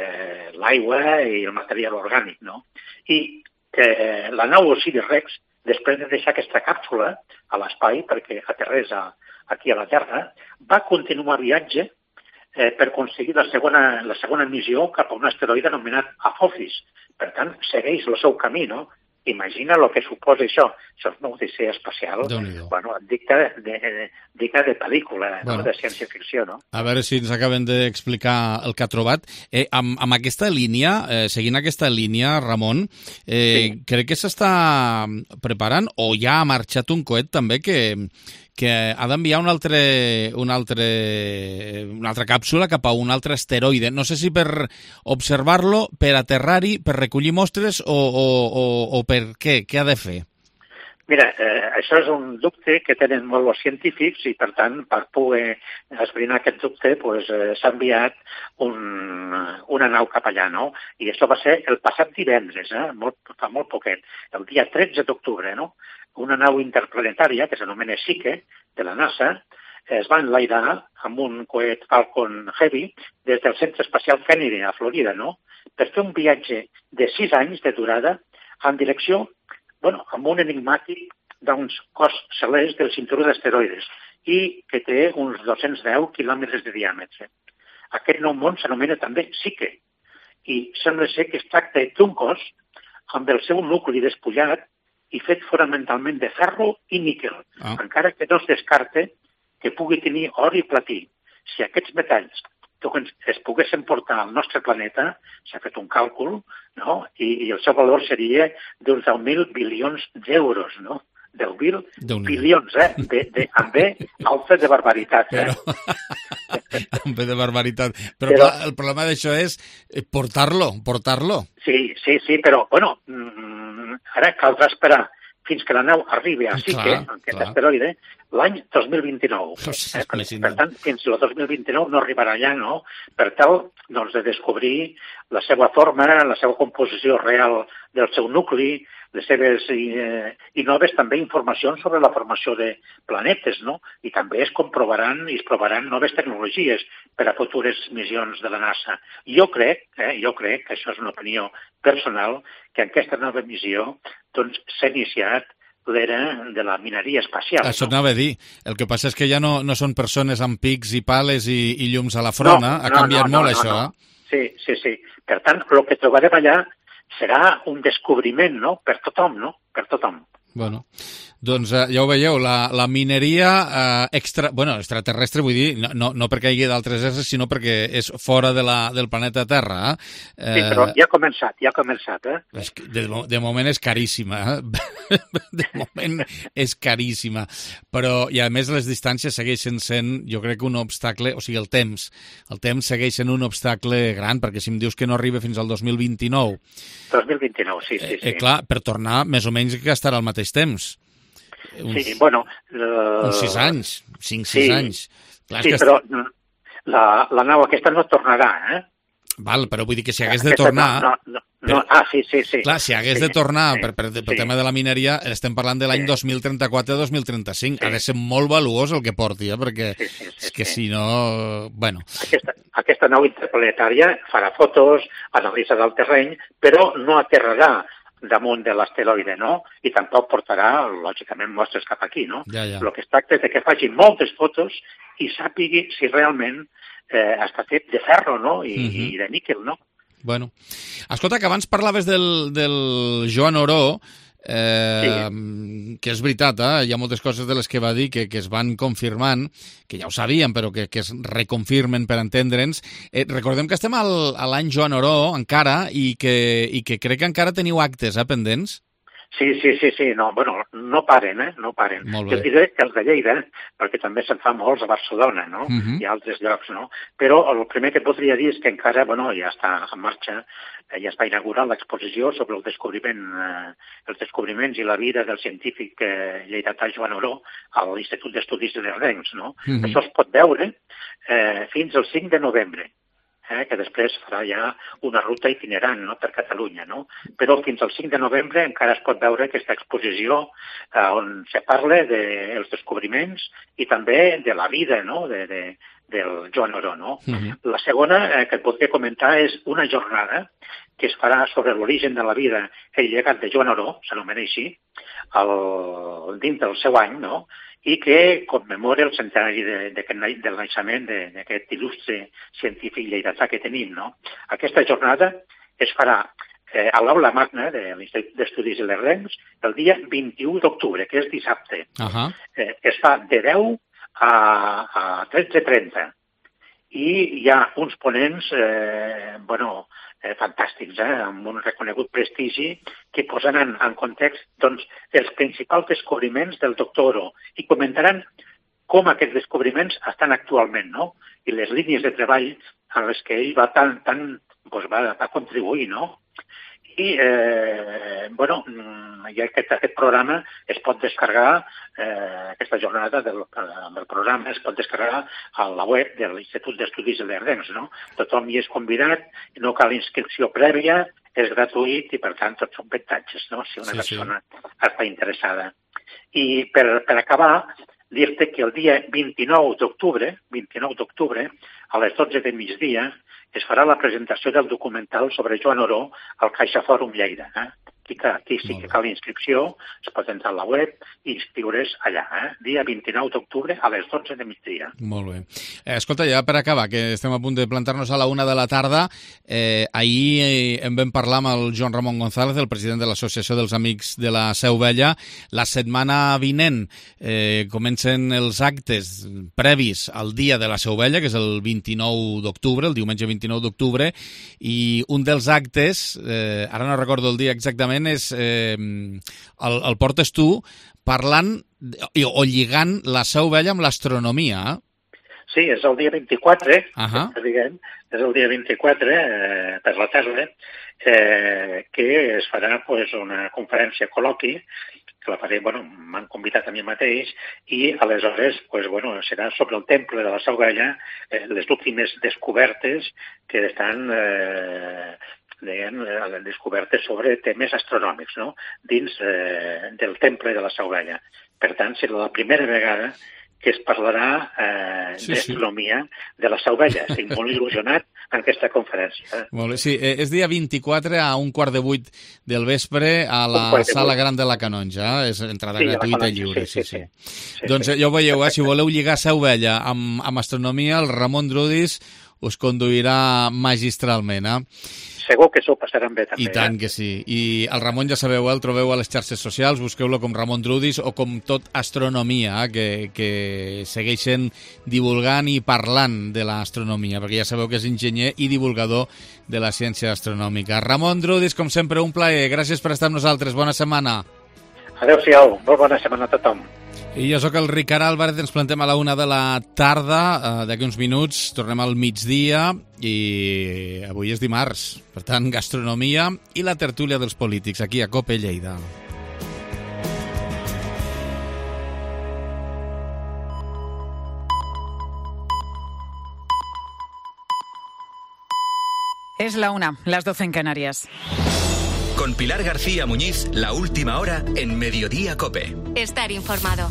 L'aigua i el material orgànic, no? I la nau Osiris-Rex, després de deixar aquesta càpsula a l'espai perquè aterrés aquí a la Terra, va continuar viatge per aconseguir la segona missió cap a un asteroide anomenat Apophis. Per tant, segueix el seu camí, no? Imagina el que suposa això. Això és una odissea espacial, bueno, digna de pel·lícula, bueno, de ciència-ficció, no? A veure si ens acaben d'explicar el que ha trobat. Amb aquesta línia, seguint aquesta línia, Ramon, crec que s'està preparant, o ja ha marxat un coet també que ha d'enviar una altra càpsula cap a un altre asteroide. No sé si per observar-lo, per aterrar-hi, per recollir mostres o per què? Què ha de fer? Mira, això és un dubte que tenen molt els científics i, per tant, per poder esbrinar aquest dubte, s'ha enviat una nau cap allà, no? I això va ser el passat divendres, fa molt poquet, el dia 13 d'octubre, no? Una nau interplanetària, que s'anomena Psyche, de la NASA, es va enlairar amb un coet Falcon Heavy des del Centre Espacial Kennedy, a Florida, no? Per fer un viatge de 6 anys de durada en direcció, amb un enigmàtic d'un cos celest del cinturó d'asteroides i que té uns 210 quilòmetres de diàmetre. Aquest nou món s'anomena també Psyche i sembla ser que es tracta d'un cos amb el seu nucli despullat i fet fonamentalment de ferro i níquel, encara que no es descarta que pugui tenir or i platí. Si aquests metalls es poguessin portar al nostre planeta, s'ha fet un càlcul, no? I el seu valor seria d'uns 10.000 bilions d'euros, no? 10.000 bilions, amb B alta de barbaritat. Amb B de barbaritat. Però clar, el problema d'això és portar-lo. Sí, però, ara caldrà esperar fins que la nau arribi a Psyche, aquest asteroide, l'any 2029. Per tant, fins al 2029 no arribarà allà, no? Per tal, de descobrir la seva forma, la seva composició real del seu nucli, les seves i noves també informacions sobre la formació de planetes, no? I també es comprovaran i es provaran noves tecnologies per a futures missions de la NASA. Jo crec, que això és una opinió personal, que en aquesta nova missió s'ha iniciat l'era de la mineria espacial. Això anava a dir. El que passa és que ja no són persones amb pics i pales i llums a la front. Ha canviat molt això. Sí. Per tant, el que trobarem allà serà un descobriment, no?, per tothom, no?, per tothom. Bueno, Doncs ja ho veieu, la mineria extraterrestre, vull dir, no perquè hi hagi d'altres éssers, sinó perquè és fora del planeta Terra. Sí, però ja ha començat, De moment és caríssima, de moment és caríssima, però, i a més les distàncies segueixen sent, jo crec que un obstacle, o sigui, el temps segueix sent un obstacle gran, perquè si em dius que no arriba fins al 2029... 2029, sí. Clar, per tornar, més o menys que estarà al mateix temps. Sí, bueno... Uns 6 anys, 5-6 anys. Clar, sí, però la nau aquesta no tornarà, Val, però vull dir que si hagués de tornar... Sí. Clar, si hagués de tornar pel tema de la mineria, estem parlant de l'any 2034-2035. Ha de ser molt valuós el que porti, perquè és que si no... Bueno... Aquesta nau interplanetària farà fotos, analitzarà el terreny, però no aterrarà damunt de l'asteroide, no? I tampoc portarà, lògicament, mostres cap aquí, no? Ja. El que es tracta és que faci moltes fotos i sàpigui si realment està fet de ferro, no? I de níquel, no? Bueno. Escolta, que abans parlaves del Joan Oró, que és veritat, hi ha moltes coses de les que va dir que es van confirmant, que ja ho sabíem, però que es reconfirmen per entendre'ns. Recordem que estem a l'any Joan Oró encara i que crec que encara teniu actes pendents. Sí. No paren, no paren. Jo diré que els de Lleida, perquè també se'n fa molts a Barcelona, no? I a altres llocs, no? Però el primer que podria dir és que encara, ja està en marxa, ja es va inaugurar l'exposició sobre els descobriments i la vida del científic lleidatà Joan Oró a l'Institut d'Estudis Illencs, no? Això es pot veure fins al 5 de novembre. Que després farà ja una ruta itinerant, no?, per Catalunya, no? Però fins al 5 de novembre encara es pot veure aquesta exposició on se parla dels descobriments i també de la vida, no?, del Joan Oró, no? La segona que et podria comentar és una jornada que es farà sobre l'origen de la vida, el llegat de Joan Oró, s'anomena així, dins del seu any, no?, i que commemora el centenari del naixement d'aquest il·lustre científic lleidatà que tenim, no? Aquesta jornada es farà a l'Aula Magna de l'Institut d'Estudis Illencs el dia 21 d'octubre, que és dissabte. Es fa de 10 a 13:30 i hi ha uns ponents, fantàstics, amb un reconegut prestigi, que posaran en context els principals descobriments del doctor Oró i comentaran com aquests descobriments estan actualment, no? I les línies de treball a les que ell va va contribuir, no? I, aquest programa es pot descarregar, aquesta jornada del programa es pot descarregar a la web de l'Institut d'Estudis Illencs, no? Tothom hi és convidat, no cal inscripció prèvia, és gratuït i, per tant, tots són avantatges, no?, si una persona està interessada. I per acabar, dir-te que el dia 29 d'octubre, a les 12 de migdia, es farà la presentació del documental sobre Joan Oró al CaixaFòrum Lleida. Aquí sí que cal inscripció, es pot entrar a la web i inscriure's allà, dia 29 d'octubre a les 12 de migdia. Molt bé. Escolta, ja per acabar, que estem a punt de plantar-nos a la 1 de la tarda, ahir en vam parlar amb el Joan Ramon González, el president de l'Associació dels Amics de la Seu Vella. La setmana vinent comencen els actes previs al dia de la Seu Vella, que és el 29 d'octubre, el diumenge 29 d'octubre, i un dels actes, ara no recordo el dia exactament, és el portes tu parlant o lligant la Seu Vella amb l'astronomia. Sí, és el dia 24, diguem, és el dia 24 per la tarda, que es farà una conferència col·loqui, que la faré, m'han convidat a mi mateix, i aleshores serà sobre el temple de la Seu Vella, les últimes descobertes que estan descobertes sobre temes astronòmics, no?, dins del temple de la Seu Vella. Per tant, serà la primera vegada que es parlarà d'astronomia de la Seu Vella. Estic molt il·lusionat en aquesta conferència. Molt bé, sí, és dia 24 a 7:15 del vespre a la Sala Gran de la Canonja. És entrada gratuïta i lliure. Sí. Doncs ja ho veieu, si voleu lligar Seu Vella amb astronomia, el Ramon Drudis us conduirà magistralment, Segur que s'ho passaran bé, també. I tant que sí. I el Ramon, ja sabeu, el trobeu a les xarxes socials, busqueu-lo com Ramon Drudis o com Tot Astronomia, que segueixen divulgant i parlant de l'astronomia, perquè ja sabeu que és enginyer i divulgador de la ciència astronòmica. Ramon Drudis, com sempre, un plaer. Gràcies per estar amb nosaltres. Bona setmana. Adéu-siau. Molt bona setmana a tothom. I jo sóc el Ricard Álvarez, ens plantem a la 1 de la tarda, d'aquí uns minuts, tornem al migdia, i avui és dimarts, per tant, gastronomia i la tertúlia dels polítics, aquí a COPE Lleida. Es la 1, las 12 en Canarias. Con Pilar García Muñiz, la última hora en Mediodía COPE. Estar informado.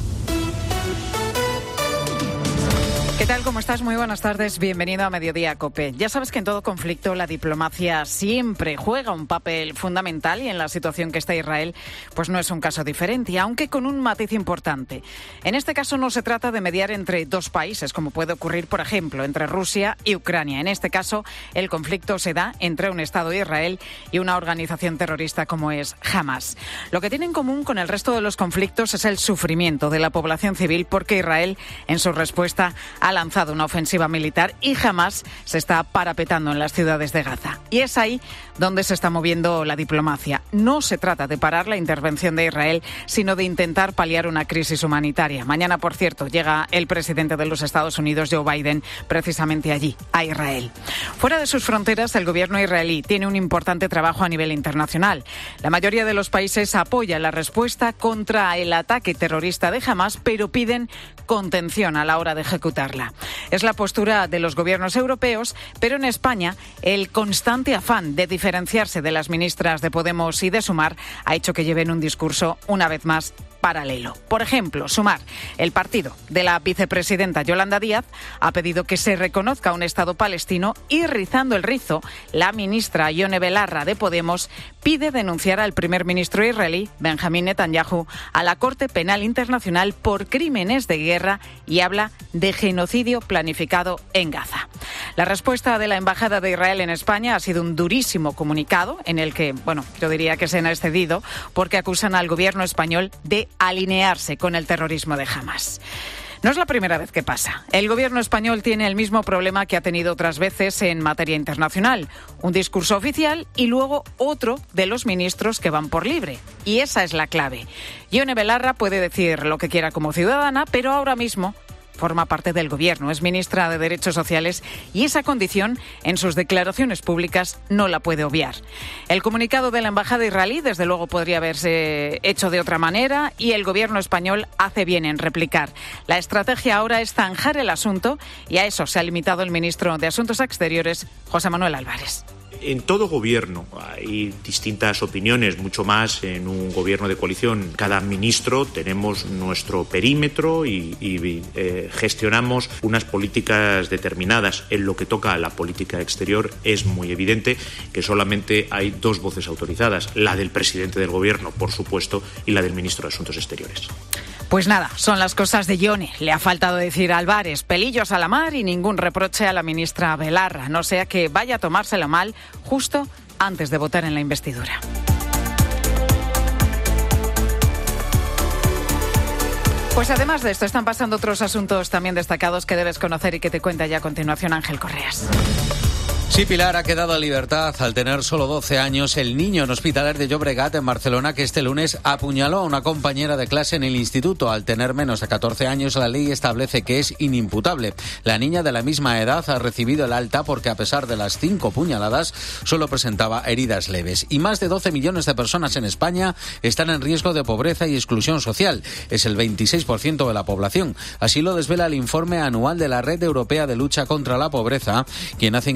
¿Qué tal? ¿Cómo estás? Muy buenas tardes. Bienvenido a Mediodía COPE. Ya sabes que en todo conflicto la diplomacia siempre juega un papel fundamental y en la situación que está Israel, pues no es un caso diferente, aunque con un matiz importante. En este caso no se trata de mediar entre dos países, como puede ocurrir, por ejemplo, entre Rusia y Ucrania. En este caso, el conflicto se da entre un Estado de Israel y una organización terrorista como es Hamas. Lo que tiene en común con el resto de los conflictos es el sufrimiento de la población civil, porque Israel, en su respuesta, ha lanzado una ofensiva militar y Hamas se está parapetando en las ciudades de Gaza. Y es ahí donde se está moviendo la diplomacia. No se trata de parar la intervención de Israel, sino de intentar paliar una crisis humanitaria. Mañana, por cierto, llega el presidente de los Estados Unidos, Joe Biden, precisamente allí, a Israel. Fuera de sus fronteras, el gobierno israelí tiene un importante trabajo a nivel internacional. La mayoría de los países apoya la respuesta contra el ataque terrorista de Hamas, pero piden contención a la hora de ejecutarla. Es la postura de los gobiernos europeos, pero en España el constante afán de diferenciarse de las ministras de Podemos y de Sumar ha hecho que lleven un discurso, una vez más, paralelo. Por ejemplo, Sumar, el partido de la vicepresidenta Yolanda Díaz, ha pedido que se reconozca un Estado palestino y, rizando el rizo, la ministra Ione Belarra de Podemos pide denunciar al primer ministro israelí, Benjamín Netanyahu, a la Corte Penal Internacional por crímenes de guerra y habla de genocidio planificado en Gaza. La respuesta de la Embajada de Israel en España ha sido un durísimo comunicado en el que, yo diría que se han excedido porque acusan al gobierno español de alinearse con el terrorismo de Hamas. No es la primera vez que pasa. El gobierno español tiene el mismo problema que ha tenido otras veces en materia internacional. Un discurso oficial y luego otro de los ministros que van por libre. Y esa es la clave. Ione Belarra puede decir lo que quiera como ciudadana, pero ahora mismo forma parte del gobierno, es ministra de Derechos Sociales y esa condición en sus declaraciones públicas no la puede obviar. El comunicado de la Embajada israelí desde luego podría haberse hecho de otra manera y el gobierno español hace bien en replicar. La estrategia ahora es zanjar el asunto y a eso se ha limitado el ministro de Asuntos Exteriores, José Manuel Álvarez. En todo gobierno hay distintas opiniones, mucho más en un gobierno de coalición. Cada ministro tenemos nuestro perímetro y gestionamos unas políticas determinadas. En lo que toca a la política exterior es muy evidente que solamente hay dos voces autorizadas, la del presidente del gobierno, por supuesto, y la del ministro de Asuntos Exteriores. Pues nada, son las cosas de Ione. Le ha faltado decir a Álvarez, pelillos a la mar y ningún reproche a la ministra Belarra, no sea que vaya a tomárselo mal justo antes de votar en la investidura. Pues además de esto, están pasando otros asuntos también destacados que debes conocer y que te cuenta ya a continuación Ángel Correas. Sí, Pilar, ha quedado en libertad al tener solo 12 años el niño en Hospitalet de Llobregat, en Barcelona, que este lunes apuñaló a una compañera de clase en el instituto. Al tener menos de 14 años, la ley establece que es inimputable. La niña de la misma edad ha recibido el alta porque, a pesar de las 5 puñaladas, solo presentaba heridas leves. Y más de 12 millones de personas en España están en riesgo de pobreza y exclusión social. Es el 26% de la población. Así lo desvela el informe anual de la Red Europea de Lucha contra la Pobreza, quien hace hincapié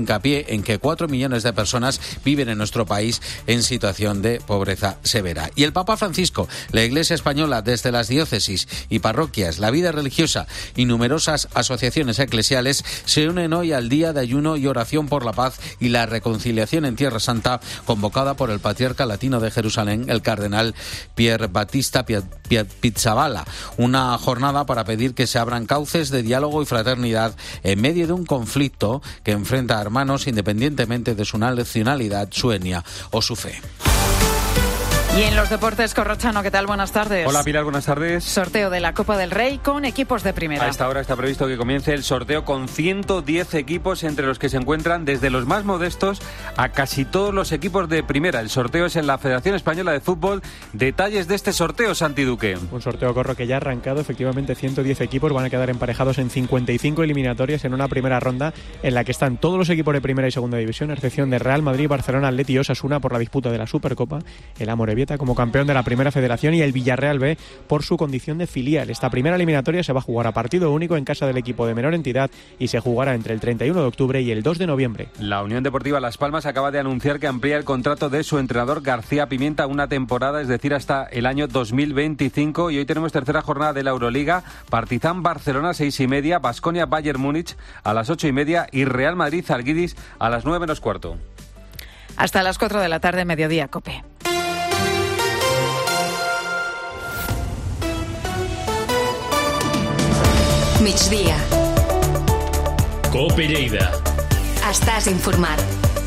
en que 4 millones de personas viven en nuestro país en situación de pobreza severa. Y el Papa Francisco, la Iglesia española, desde las diócesis y parroquias, la vida religiosa y numerosas asociaciones eclesiales se unen hoy al día de ayuno y oración por la paz y la reconciliación en Tierra Santa, convocada por el patriarca latino de Jerusalén, el cardenal Pier Battista Pizzaballa. Una jornada para pedir que se abran cauces de diálogo y fraternidad en medio de un conflicto que enfrenta a hermanos independientemente de su nacionalidad, su etnia o su fe. Y en los deportes, Corrochano, ¿qué tal? Buenas tardes. Hola Pilar, buenas tardes. Sorteo de la Copa del Rey con equipos de primera. A esta hora está previsto que comience el sorteo con 110 equipos, entre los que se encuentran desde los más modestos a casi todos los equipos de primera. El sorteo es en la Federación Española de Fútbol. Detalles de este sorteo, Santi Duque. Un sorteo, Corro, que ya ha arrancado. Efectivamente, 110 equipos van a quedar emparejados en 55 eliminatorias en una primera ronda en la que están todos los equipos de primera y segunda división, a excepción de Real Madrid, Barcelona, Atleti y Osasuna por la disputa de la Supercopa, el Amorebieta como campeón de la Primera Federación y el Villarreal B por su condición de filial. Esta primera eliminatoria se va a jugar a partido único en casa del equipo de menor entidad y se jugará entre el 31 de octubre y el 2 de noviembre. La Unión Deportiva Las Palmas acaba de anunciar que amplía el contrato de su entrenador García Pimienta una temporada, es decir, hasta el año 2025. Y hoy tenemos tercera jornada de la Euroliga. Partizan Barcelona 6:30, Baskonia Bayern Múnich a las 8:30 y Real Madrid Zalgiris a las 9 menos cuarto. Hasta las 4 de la tarde, Mediodía Cope. Migdia. Cope Lleida. Estàs informat.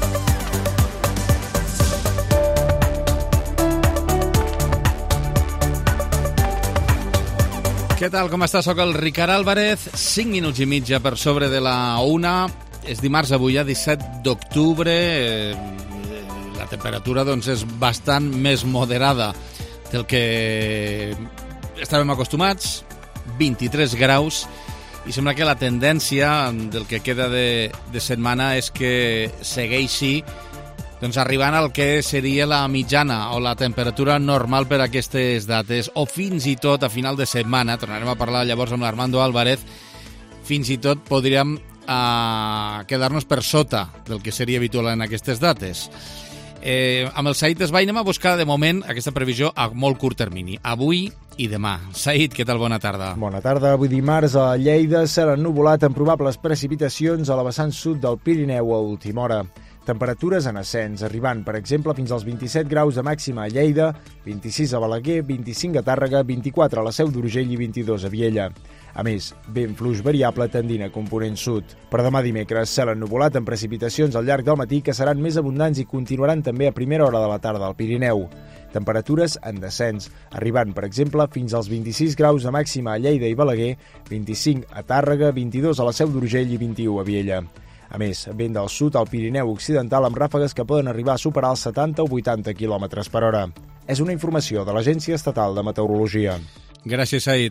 Què tal, com està? Soc el Ricard Álvarez, 5 minuts i mitja per sobre de la 1. És dimarts avui, 17 d'octubre. La temperatura doncs, és bastant més moderada del que estàvem acostumats, 23 graus, i sembla que la tendència del que queda de setmana és que segueixi doncs, arribant al que seria la mitjana o la temperatura normal per a aquestes dates, o fins i tot a final de setmana, tornarem a parlar llavors amb l'Armando Álvarez, fins i tot podríem quedar-nos per sota del que seria habitual en aquestes dates. Amb el Said Esbai anem a buscar de moment aquesta previsió a molt curt termini, avui i demà. Said, què tal? Bona tarda. Bona tarda. Avui dimarts a Lleida serà ennuvolat amb probables precipitacions a la vessant sud del Pirineu a última hora. Temperatures en ascens, arribant, per exemple, fins als 27 graus de màxima a Lleida, 26 a Balaguer, 25 a Tàrrega, 24 a la Seu d'Urgell i 22 a Viella. A més, vent fluix variable tendint a component sud. Per demà dimecres, cel ennuvolat amb precipitacions al llarg del matí que seran més abundants i continuaran també a primera hora de la tarda al Pirineu. Temperatures en descens, arribant, per exemple, fins als 26 graus de màxima a Lleida i Balaguer, 25 a Tàrrega, 22 a la Seu d'Urgell i 21 a Viella. A més, vent del sud al Pirineu occidental amb ràfegues que poden arribar a superar els 70 o 80 km per hora. És una informació de l'Agència Estatal de Meteorologia. Gràcies, Said.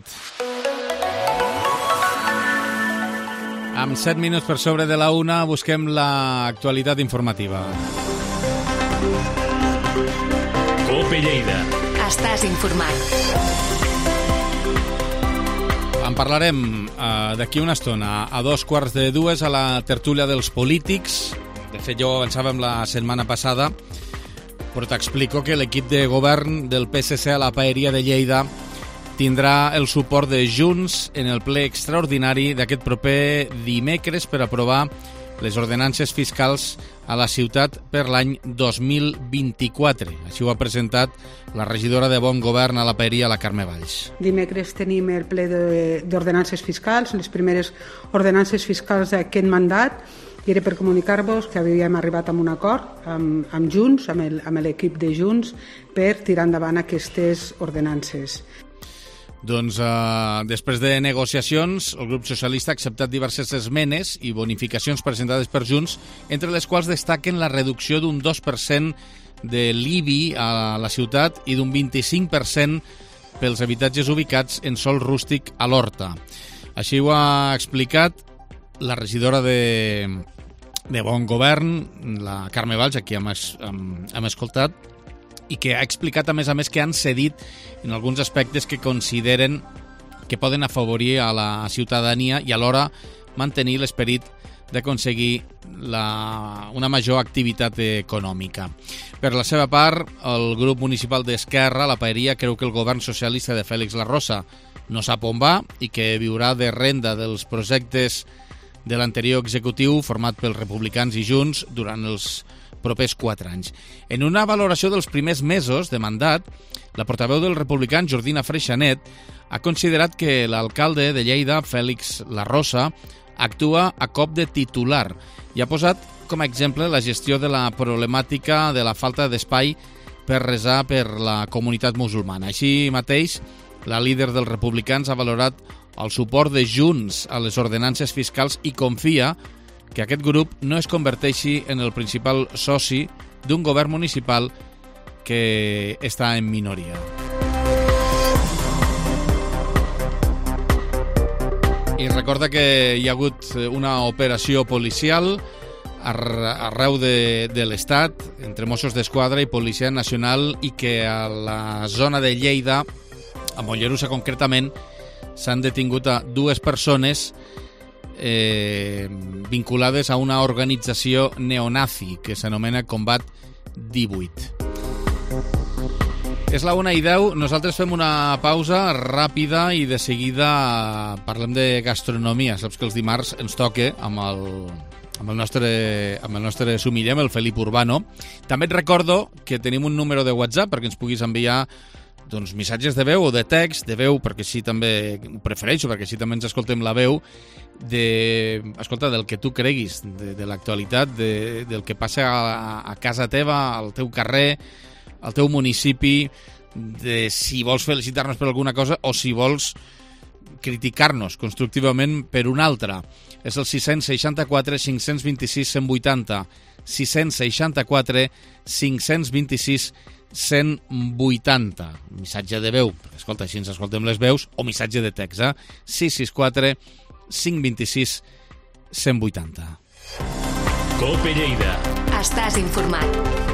Amb 7 minuts per sobre de la 1 busquem l'actualitat informativa. Cope Lleida. Estàs informat. En parlarem d'aquí una estona, a 2:45 a la tertúlia dels polítics. De fet, jo avançàvem la setmana passada, però t'explico que l'equip de govern del PSC a la Paeria de Lleida tindrà el suport de Junts en el ple extraordinari d'aquest proper dimecres per aprovar les ordenances fiscals a la ciutat per l'any 2024. Així ho ha presentat la regidora de Bon Govern a la Paeria, la Carme Valls. Dimecres tenim el ple d'ordenances fiscals, les primeres ordenances fiscals d'aquest mandat, i era per comunicar-vos que havíem arribat a un acord amb Junts, amb l'equip de Junts, per tirar endavant aquestes ordenances. Doncs després de negociacions, el grup socialista ha acceptat diverses esmenes i bonificacions presentades per Junts, entre les quals destaquen la reducció d'un 2% de l'IBI a la ciutat i d'un 25% pels habitatges ubicats en sòl rústic a l'Horta. Així ho ha explicat la regidora de Bon Govern, la Carme Valls, a qui hem escoltat, i que ha explicat, a més, que han cedit en alguns aspectes que consideren que poden afavorir a la ciutadania i alhora mantenir l'esperit d'aconseguir una major activitat econòmica. Per la seva part, el grup municipal d'Esquerra, la Paeria, creu que el govern socialista de Félix Larrosa no sap on va i que viurà de renda dels projectes de l'anterior executiu format pels republicans i Junts durant els propers 4 anys. En una valoració dels primers mesos de mandat, la portaveu del republicans, Jordina Freixanet, ha considerat que l'alcalde de Lleida, Félix Larrosa, actua a cop de titular i ha posat com a exemple la gestió de la problemàtica de la falta d'espai per resar per la comunitat musulmana. Així mateix, la líder dels republicans ha valorat el suport de Junts a les ordenances fiscals i confia que aquest grup no es converteixi en el principal soci d'un govern municipal que està en minoria. I recorda que hi ha hagut una operació policial arreu de l'Estat, entre Mossos d'Esquadra i Policia Nacional, i que a la zona de Lleida, a Mollerussa concretament, s'han detingut a 2 persones vinculades a una organització neonazi que s'anomena Combat 18. És la 1:10, nosaltres fem una pausa ràpida i de seguida parlem de gastronomia. Saps que els dimarts ens toca amb el nostre sumillem, el Felip Urbano. També et recordo que tenim un número de WhatsApp perquè ens puguis enviar missatges de veu o de text, de veu perquè així també ho prefereixo, perquè així també ens escoltem la veu del que tu creguis, de l'actualitat, del que passa a casa teva, al teu carrer, al teu municipi, de si vols felicitar-nos per alguna cosa o si vols criticar-nos constructivament per una altra. És el 664 526 180, 664 526 180. Missatge de veu, perquè escolta, així ens escoltem les veus, o missatge de text, 664 526 180. COPE Lleida. Estàs informat.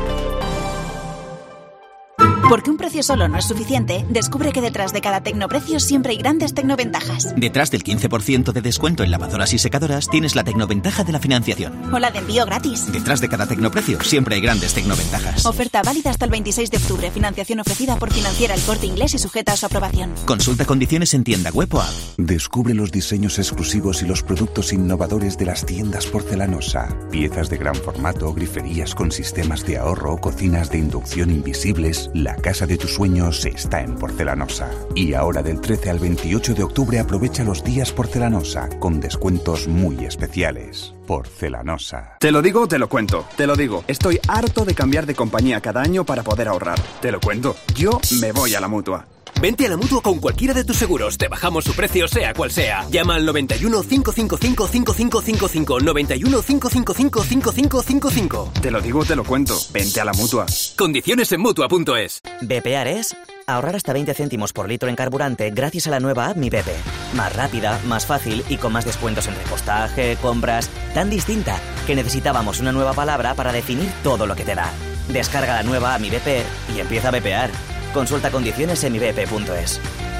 Porque un precio solo no es suficiente, descubre que detrás de cada tecnoprecio siempre hay grandes tecnoventajas. Detrás del 15% de descuento en lavadoras y secadoras tienes la tecnoventaja de la financiación. O la de envío gratis. Detrás de cada tecnoprecio siempre hay grandes tecnoventajas. Oferta válida hasta el 26 de octubre. Financiación ofrecida por Financiera El Corte Inglés y sujeta a su aprobación. Consulta condiciones en tienda web o app. Descubre los diseños exclusivos y los productos innovadores de las tiendas Porcelanosa. Piezas de gran formato, griferías con sistemas de ahorro, cocinas de inducción invisibles. La casa de tus sueños está en Porcelanosa. Y ahora del 13 al 28 de octubre aprovecha los días Porcelanosa con descuentos muy especiales. Porcelanosa. Te lo digo, te lo cuento. Te lo digo. Estoy harto de cambiar de compañía cada año para poder ahorrar. Te lo cuento. Yo me voy a la Mutua. Vente a la Mutua con cualquiera de tus seguros. Te bajamos su precio, sea cual sea. Llama al 91 555 5555. 91 555 5555. Te lo digo, te lo cuento. Vente a la Mutua. Condiciones en Mutua.es. Bepear es ahorrar hasta 20 céntimos por litro en carburante gracias a la nueva app Mi Bepe. Más rápida, más fácil y con más descuentos en repostaje, compras. Tan distinta que necesitábamos una nueva palabra para definir todo lo que te da. Descarga la nueva app Mi Bepe y empieza a bepear. Consulta condiciones en mibepe.es.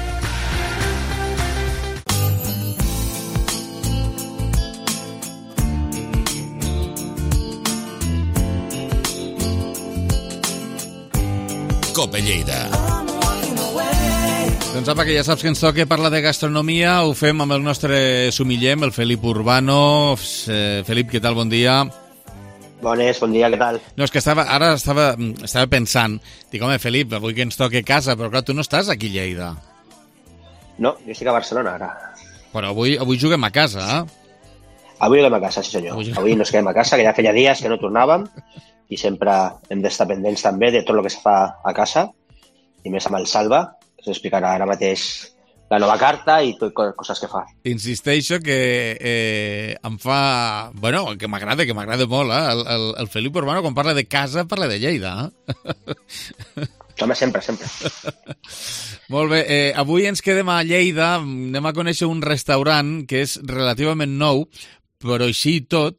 COPE Lleida. Doncs apa, que ja saps que ens toca parlar de gastronomia, ho fem amb el nostre sumillem, el Felip Urbano. Felip, què tal? Bon dia. Bones, bon dia, què tal? No, és que estava pensant, dic, home, Felip, avui que ens toca casa, però clar, tu no estàs aquí a Lleida. No, jo estic a Barcelona ara. Però avui juguem a casa, Avui juguem a casa, sí senyor. Avui nos quedem a casa, que ja feia dies que no tornàvem, i sempre hem d'estar pendents també de tot el que es fa a casa, i més amb el Salva, que s'explicarà ara mateix la nova carta i tot coses que fa. Insisteixo que em fa... Bueno, que m'agrada molt, el Felip Urbano, quan parla de casa, parla de Lleida, Home, sempre. Molt bé, avui ens quedem a Lleida, anem a conèixer un restaurant que és relativament nou, però així i tot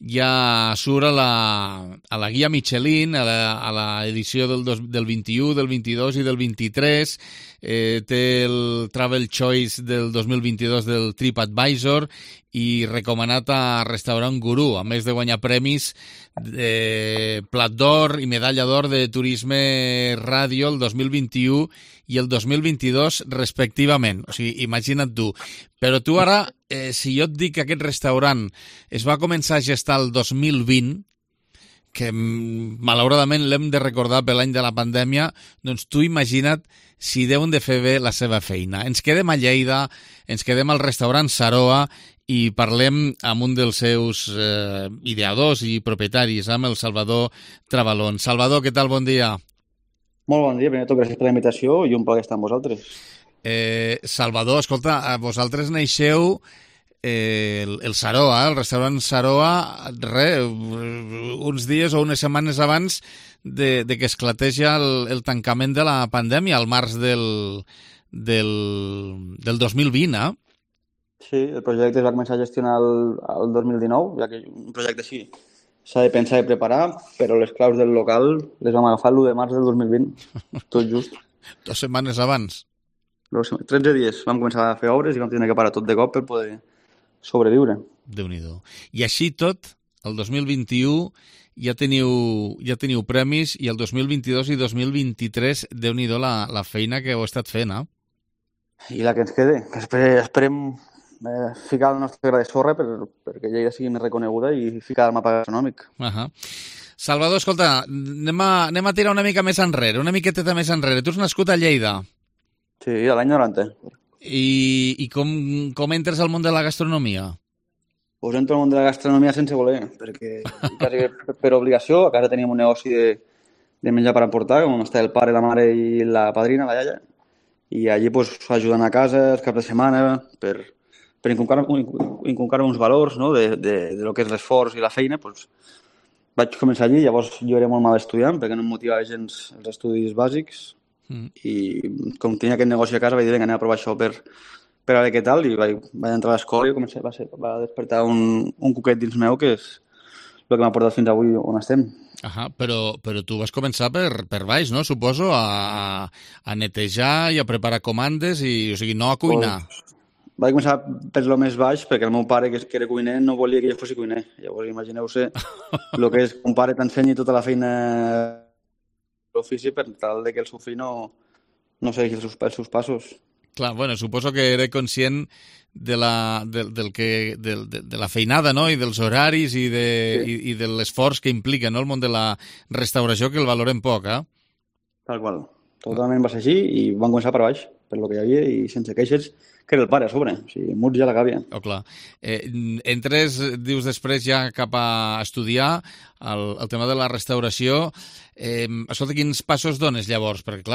ja surt a la guia Michelin, a l'edició del 21, del 22 i del 23, té el Travel Choice del 2022 del TripAdvisor i recomanat a Restaurant Gurú, a més de guanyar premis Plat d'Or i Medalla d'Or de Turisme Ràdio el 2021 i el 2022 respectivament. O sigui, imagina't tu. Però tu ara, si jo et dic que aquest restaurant es va començar a gestar el 2020, que malauradament l'hem de recordar per l'any de la pandèmia, doncs tu imagina't si deuen de fer bé la seva feina. Ens quedem a Lleida, ens quedem al restaurant Saroa i parlem amb un dels seus ideadors i propietaris, amb el Salvador Travalón. Salvador, què tal? Bon dia. Molt bon dia, primer de tot gràcies per la invitació i un plaer estar amb vosaltres. Salvador, escolta, vosaltres neixeu el Saroa, el restaurant Saroa, uns dies o unes setmanes abans de que esclateja el tancament de la pandèmia, al març del 2020, eh? Sí, el projecte es va començar a gestionar el 2019, ja que un projecte així s'ha de pensar i preparar, però les claus del local les vam agafar l'1 de març del 2020, tot just. 2 setmanes abans. 13 dies vam començar a fer obres i vam tenir que parar tot de cop per poder sobreviure. Déu-n'hi-do. I així tot, el 2021 ja teniu premis i el 2022 i 2023, Déu-n'hi-do la feina que heu estat fent, eh? I la que ens quede, que esperem ficar el nostre gra de sorra perquè Lleida sigui més reconeguda i ficar el mapa gastronòmic. Salvador, escolta, anem a tirar una mica més enrere, una miqueteta més enrere. Tu has nascut a Lleida. Sí, a l'any 90. I com entres al món de la gastronomia? Pues entro al món de la gastronomia sense voler, perquè quasi per obligació, a casa teníem un negoci de menjar per emportar, on està el pare, la mare i la padrina, la iaia, i allí pues, ajudant a casa els caps de setmana per inculcar uns valors, no? de lo que és l'esforç i la feina, pues, vaig començar allí. Llavors jo era molt mal estudiant perquè no em motivava gens els estudis bàsics i com tenia aquest negoci a casa vaig dir que anem a provar això per a veure què tal i vaig entrar a l'escola i va despertar un cuquet dins meu que és el que m'ha portat fins avui on estem. Però tu vas començar per baix, no? Suposo, a netejar i a preparar comandes, o sigui, no a cuinar. Vaig començar per lo més baix, perquè el meu pare, que era cuiner, no volia que jo fos cuiner. Llavors, imagineu-se el que és que un pare t'ensenyi tota la feina de l'ofici per tal que el seu fill no segueixi els seus passos. Clar, bueno, suposo que era conscient de la feinada, no?, i dels horaris i de l'esforç que implica, no?, el món de la restauració, que el valorem poc, eh? Tal qual. Totalment va ser així i van començar per baix, per lo que hi havia i sense queixes, que era el pare a sobre, o sigui, muts ja la gàbia. Oh, clar. Entres, dius després, ja cap a estudiar el tema de la restauració. Escolta, quins passos dones llavors? Perquè,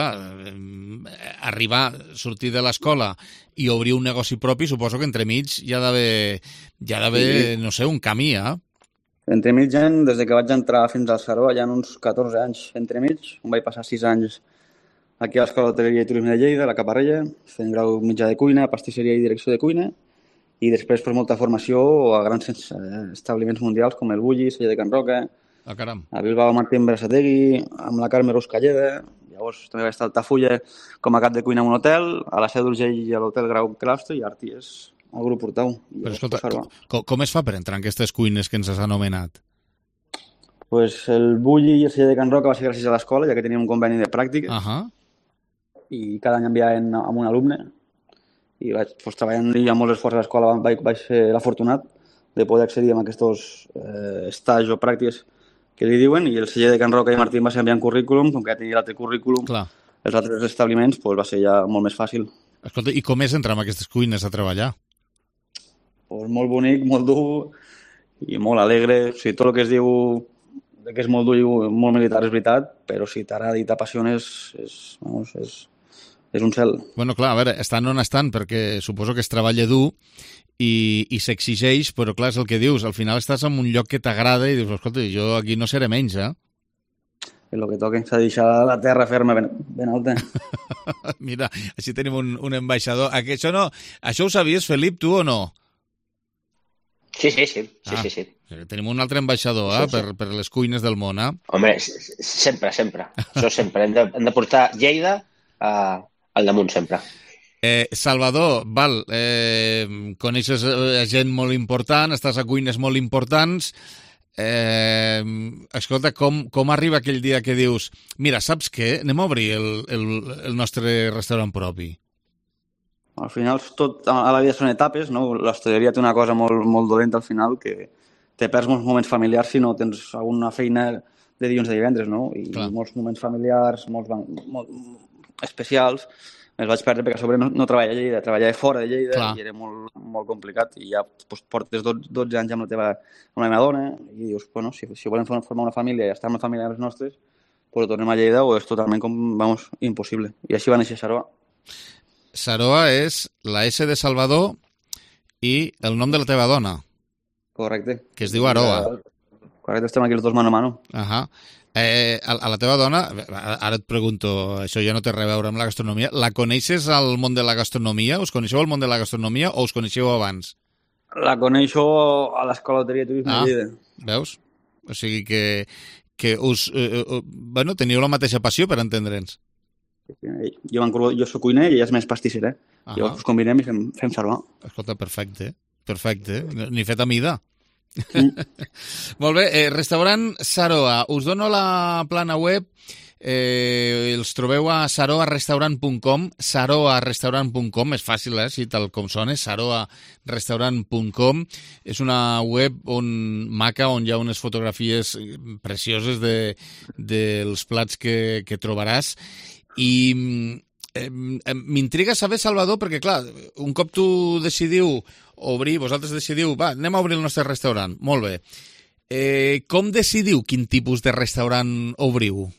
clar, sortir de l'escola i obrir un negoci propi, suposo que entremig hi ha d'haver, no sé, un camí, eh? Entremig, des de que vaig entrar fins al Saroa, hi ha uns 14 anys entremig, on vaig passar 6 anys aquí a l'Escola d'Hoteleria i Turisme de Lleida, a la Caparrella, fent grau mitjà de cuina, pastisseria i direcció de cuina, i després per molta formació a grans establiments mundials com el Bulli, Celler de Can Roca, a Bilbao Martín Berasategui, amb la Carme Ruscalleda. Llavors també vaig estar a Altafulla com a cap de cuina en un hotel, a la Seu d'Urgell i a l'Hotel Grau Claustre i a Arties, al grup Portau. Però escolta, com es fa per entrar en aquestes cuines que ens has anomenat? Pues el Bulli i el Celler de Can Roca va ser gràcies a l'escola, ja que teníem un conveni de pràctiques. I cada any enviaven amb un alumne i vaig treballant i amb molt esforç a l'escola vaig ser l'afortunat de poder accedir a aquests estats o pràctiques que li diuen, i el Celler de Can Roca i Martín va ser enviant currículum, com que ja tenia l'altre currículum, els altres establiments, va ser ja molt més fàcil. Escolta, i com és entrar en aquestes cuines a treballar? Molt bonic, molt dur i molt alegre. O sigui, tot el que es diu que és molt dur i molt militar és veritat, però si t'agrada i t'apassiones és un cel. Bueno, clar, a veure, estan on estan, perquè suposo que es treballa dur i s'exigeix, però clar, és el que dius, al final estàs en un lloc que t'agrada i dius, escolta, jo aquí no seré menys, eh? És el que toca, s'ha de deixar la terra ferma ben alta. Mira, així tenim un ambaixador. Això ho sabies, Felip, tu o no? Sí. Tenim un altre ambaixador per les cuines del món. Home, sempre. Això sempre. Hem de portar Lleida al damunt, sempre. Salvador, coneixes gent molt important, estàs a cuines molt importants. Escolta, com arriba aquell dia que dius mira, saps què? Anem a obrir el nostre restaurant propi. Al final, tot a la vida són etapes, no? L'hostaleria té una cosa molt dolenta al final, que te perds molts moments familiars si no tens alguna feina de dilluns a divendres, no? I molts moments familiars, molt especials, me'ls vaig perdre perquè a sobre no treballava a Lleida, treballava fora de Lleida i era molt complicat. I ja portes 12 anys amb la meva dona i dius, bueno, si volem formar una família i estar amb la família dels nostres, pues tornem a Lleida o és totalment impossible. I així va néixer Saroa. Saroa és la S de Salvador i el nom de la teva dona. Correcte. Que es diu Aroa. Correcte, estem aquí els dos mano a mano. A la teva dona, ara et pregunto, això ja no té res a veure amb la gastronomia, la coneixes al món de la gastronomia? Us coneixeu al món de la gastronomia o us coneixeu abans? La coneixo a l'Escola d'Hoteleria i Turisme de Lleida. Veus? O sigui que us... teniu la mateixa passió per entendre'ns. Jo soc cuiner i ella és més pastisser, Llavors us combinem i fem Saroa. Escolta, perfecte. Ni fet a mida. Molt bé, restaurant Saroa. Us dono la plana web. Els trobeu a saroarestaurant.com, saroarestaurant.com, és fàcil, així tal com sona, saroarestaurant.com. És una web maca on hi ha unes fotografies precioses dels plats que trobaràs. I m'intriga saber, Salvador, perquè, clar, un cop tu decidiu obrir, vosaltres decidiu, anem a obrir el nostre restaurant, molt bé. Com decidiu quin tipus de restaurant obriu?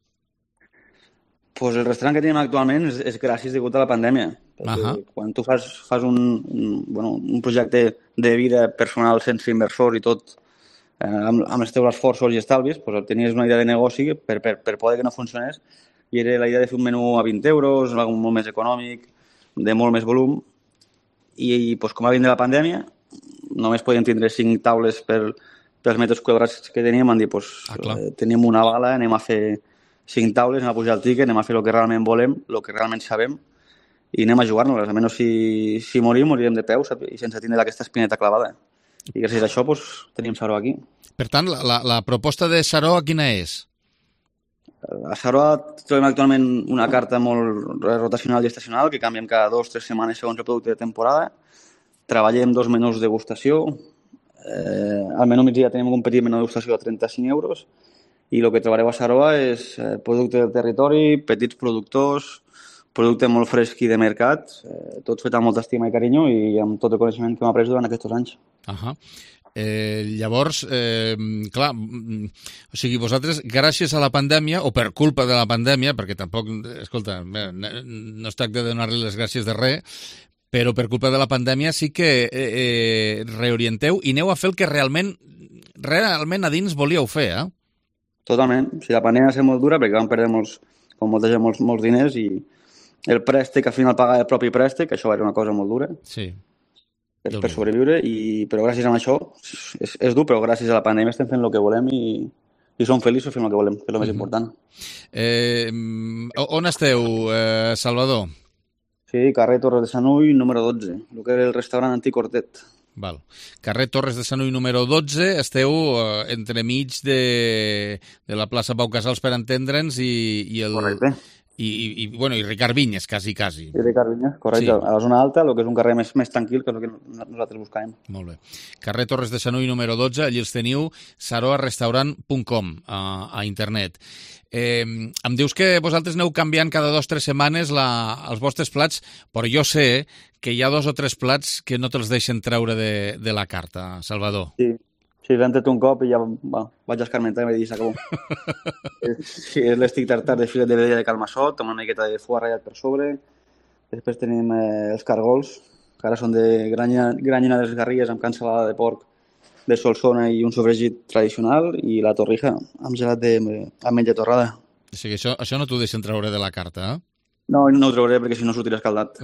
Pues el restaurant que tenim actualment és gràcies degut a la pandèmia. Quan tu fas un projecte de vida personal sense inversors i tot, amb els teus esforços i estalvis, pues tenies una idea de negoci per poder que no funcionés. I era la idea de fer un menú a 20 euros, algo molt més econòmic, de molt més volum. I com va vindre la pandèmia, només podíem tindre 5 taules pels metres quadrats que teníem. Vam dir, tenim una bala, anem a fer 5 taules, anem a pujar el tiquet, anem a fer el que realment volem, el que realment sabem, i anem a jugar-nos. Almenys si morirem de peus i sense tindre aquesta espineta clavada. I gràcies a això tenim Saroa aquí. Per tant, la proposta de Saroa quina és? A Saroa trobem actualment una carta molt rotacional i estacional que canviem cada 2 o 3 setmanes segons el producte de temporada. Treballem 2 menús de degustació. Al menú migdia tenim un petit menú de degustació a 35 euros i el que trobareu a Saroa és producte del territori, petits productors, producte molt fresc i de mercat, tot fet amb molta estima i carinyo i amb tot el coneixement que hem après durant aquests anys. Llavors, clar, o sigui, vosaltres, gràcies a la pandèmia, o per culpa de la pandèmia, perquè tampoc, escolta, no es tracta de donar-li les gràcies de res, però per culpa de la pandèmia sí que reorienteu i aneu a fer el que realment a dins volíeu fer, Totalment. La pandèmia va ser molt dura perquè vam perdre com molta gent, molts diners i el préstec, al final pagar el propi préstec, això era una cosa molt dura. Sí. Per sobreviure, però gràcies a això és dur, però gràcies a la pandèmia estem fent el que volem i som feliços fent el que volem, que és el més important. On esteu, Salvador? Sí, carrer Torres de Sanull, número 12, el que era el restaurant Antic Hortet. Val. Carrer Torres de Sanull, número 12, esteu entremig de la plaça Pau Casals, per entendre'ns, i el... Correcte. I Ricard Vinyes, quasi. I Ricard Vinyes, correcte. Sí. A la zona alta, el que és un carrer més tranquil, que és el que nosaltres buscàvem. Molt bé. Carrer Torres de Sanull, número 12, allí els teniu, saroarestaurant.com, a internet. Em dius que vosaltres aneu canviant cada 2 o 3 setmanes els vostres plats, però jo sé que hi ha 2 o 3 plats que no te'ls deixen treure de la carta, Salvador. Sí, l'hem tret un cop i ja vaig escarmentar i vaig dir, s'acabó. Sí, és l'estic tartar de filet de vedella de calmassot, amb una miqueta de foie ratllat per sobre. Després tenim els cargols, que ara són de granyina de les Garrigues amb cansalada de porc de Solsona i un sofregit tradicional, i la torrija amb gelat amb ametlla torrada. O sigui, això no t'ho deixen treure de la carta, No ho trauré perquè si no sortirà escaldat.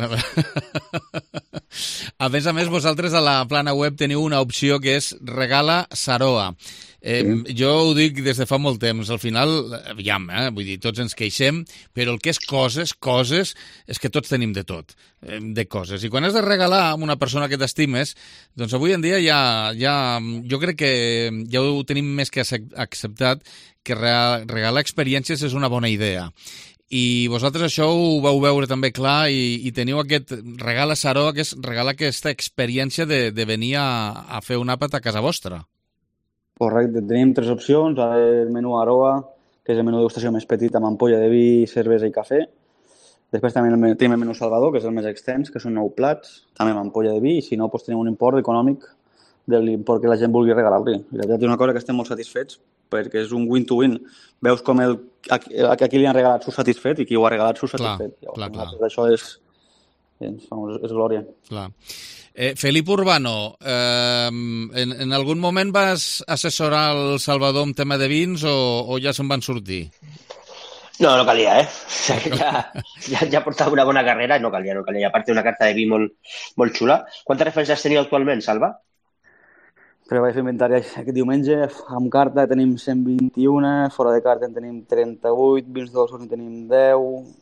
A més, vosaltres a la plana web teniu una opció que és Regala Saroa. Jo ho dic des de fa molt temps. Al final, aviam, vull dir, tots ens queixem, però el que és coses, és que tots tenim de tot, de coses. I quan has de regalar a una persona que t'estimes, doncs avui en dia jo crec que ja ho tenim més que acceptat, que regalar experiències és una bona idea. I vosaltres això ho vau veure també clar i teniu aquest Regala Saroa, que és regalar aquesta experiència de venir a fer un àpat a casa vostra. Correcte, tenim 3 opcions. El menú Aroa, que és el menú degustació més petit amb ampolla de vi, cervesa i cafè. Després també tenim el menú Salvador, que és el més extens, que són 9 plats, també amb ampolla de vi, i si no, doncs tenim un import econòmic de l'import que la gent vulgui regalar-li. I la veritat és una cosa que estem molt satisfets, perquè és un win-to-win. Veus com a qui li han regalat surt satisfet i qui ho ha regalat surt satisfet. Clar. Això és glòria. Clar. Felip Urbano, en algun moment vas assessorar el Salvador en tema de vins o ja se'n van sortir? No calia, Ja portava una bona carrera i no calia. I a part té una carta de vi molt xula. Quantes referències teniu actualment, Salva? Però vaig fer inventari aquest diumenge. Amb carta tenim 121, fora de carta en tenim 38, vins dolços en tenim 10,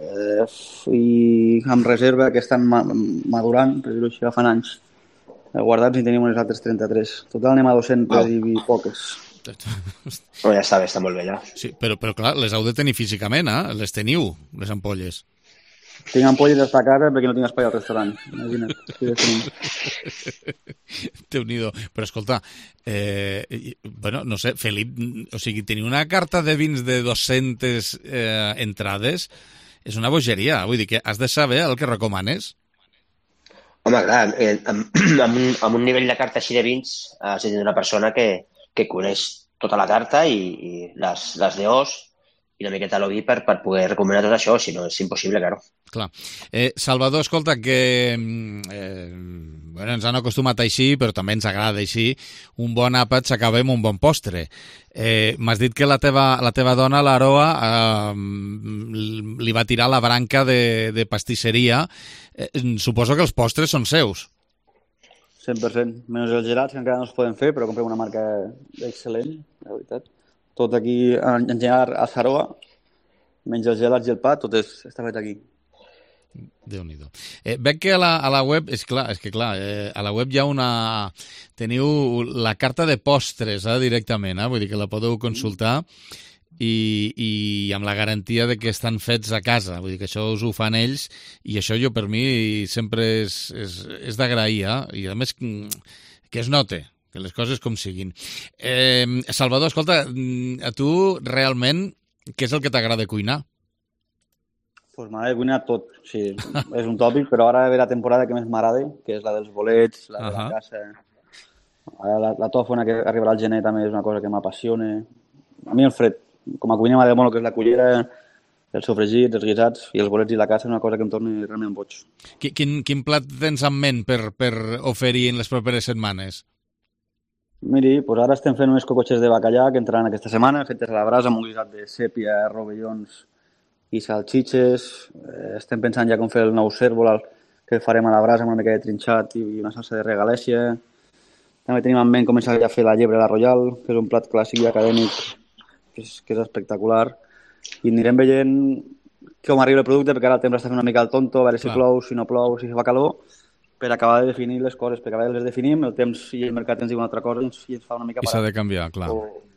i amb reserva que estan madurant, per dir-ho així, agafant anys guardats, i tenim unes altres 33. Total anem a 200 i poques. Ja està molt bé, ja. Sí, però clar, les heu de tenir físicament, les teniu, les ampolles. Tinc ampolles d'estar a casa perquè no tinc espai al restaurant. Imagina't. Déu-n'hi-do. Però escolta, no sé, Felip, o sigui, tenir una carta de vins de 200 entrades és una bogeria. Vull dir que has de saber el que recomanes. Home, clar, amb un nivell de carta així de vins has de tenir una persona que coneix tota la carta i les DOs i una miqueta l'oví per poder recomanar tot això, si no és impossible, claro. Clar. Salvador, escolta, que ens han acostumat així, però també ens agrada així, un bon àpat s'acaba amb un bon postre. M'has dit que la teva dona, l'Aroa, li va tirar la branca de pastisseria. Suposo que els postres són seus. 100%, menys els gelats, que encara no es poden fer, però comprem una marca excel·lent, la veritat. Tot aquí, en general, a Saroa, menys els gelats i el pa, tot està fet aquí. Déu-n'hi-do. Veig que a la web, és clar, a la web hi ha teniu la carta de postres, directament, vull dir que la podeu consultar i amb la garantia de que estan fets a casa, vull dir que això us ho fan ells i això jo per mi sempre és d'agrair, i a més que es note que les coses com siguin. Salvador, escolta, a tu realment què és el que t'agrada cuinar? Doncs m'agrada cuinar tot, sí, és un tòpic, però ara ve la temporada que més m'agrada, que és la dels bolets, la de la caça. La tòfona que arribarà al gener també és una cosa que m'apassiona. A mi el fred, com a cuiner m'agrada molt el que és la cullera, els sofregits, els guisats i els bolets i la caça és una cosa que em torna realment boig. Quin plat tens en ment per oferir en les properes setmanes? Miri, doncs ara estem fent unes cocotxes de bacallà que entraran aquesta setmana, fetes a la brasa amb un guisat de sèpia, rovellons i salxitxes. Estem pensant ja com fer el nou cérvol que farem a la brasa amb una mica de trinxat i una salsa de regalèssia. També tenim en ment començar ja a fer la llebre a la Royal, que és un plat clàssic i acadèmic que és espectacular. I anirem veient com arriba el producte, perquè ara el temps està fent una mica el tonto, a veure si plou, si no plou, si fa calor, per acabar de definir les coses, perquè a vegades les definim, el temps i el mercat ens diu una altra cosa i ens fa una mica parar. I s'ha de canviar, clar.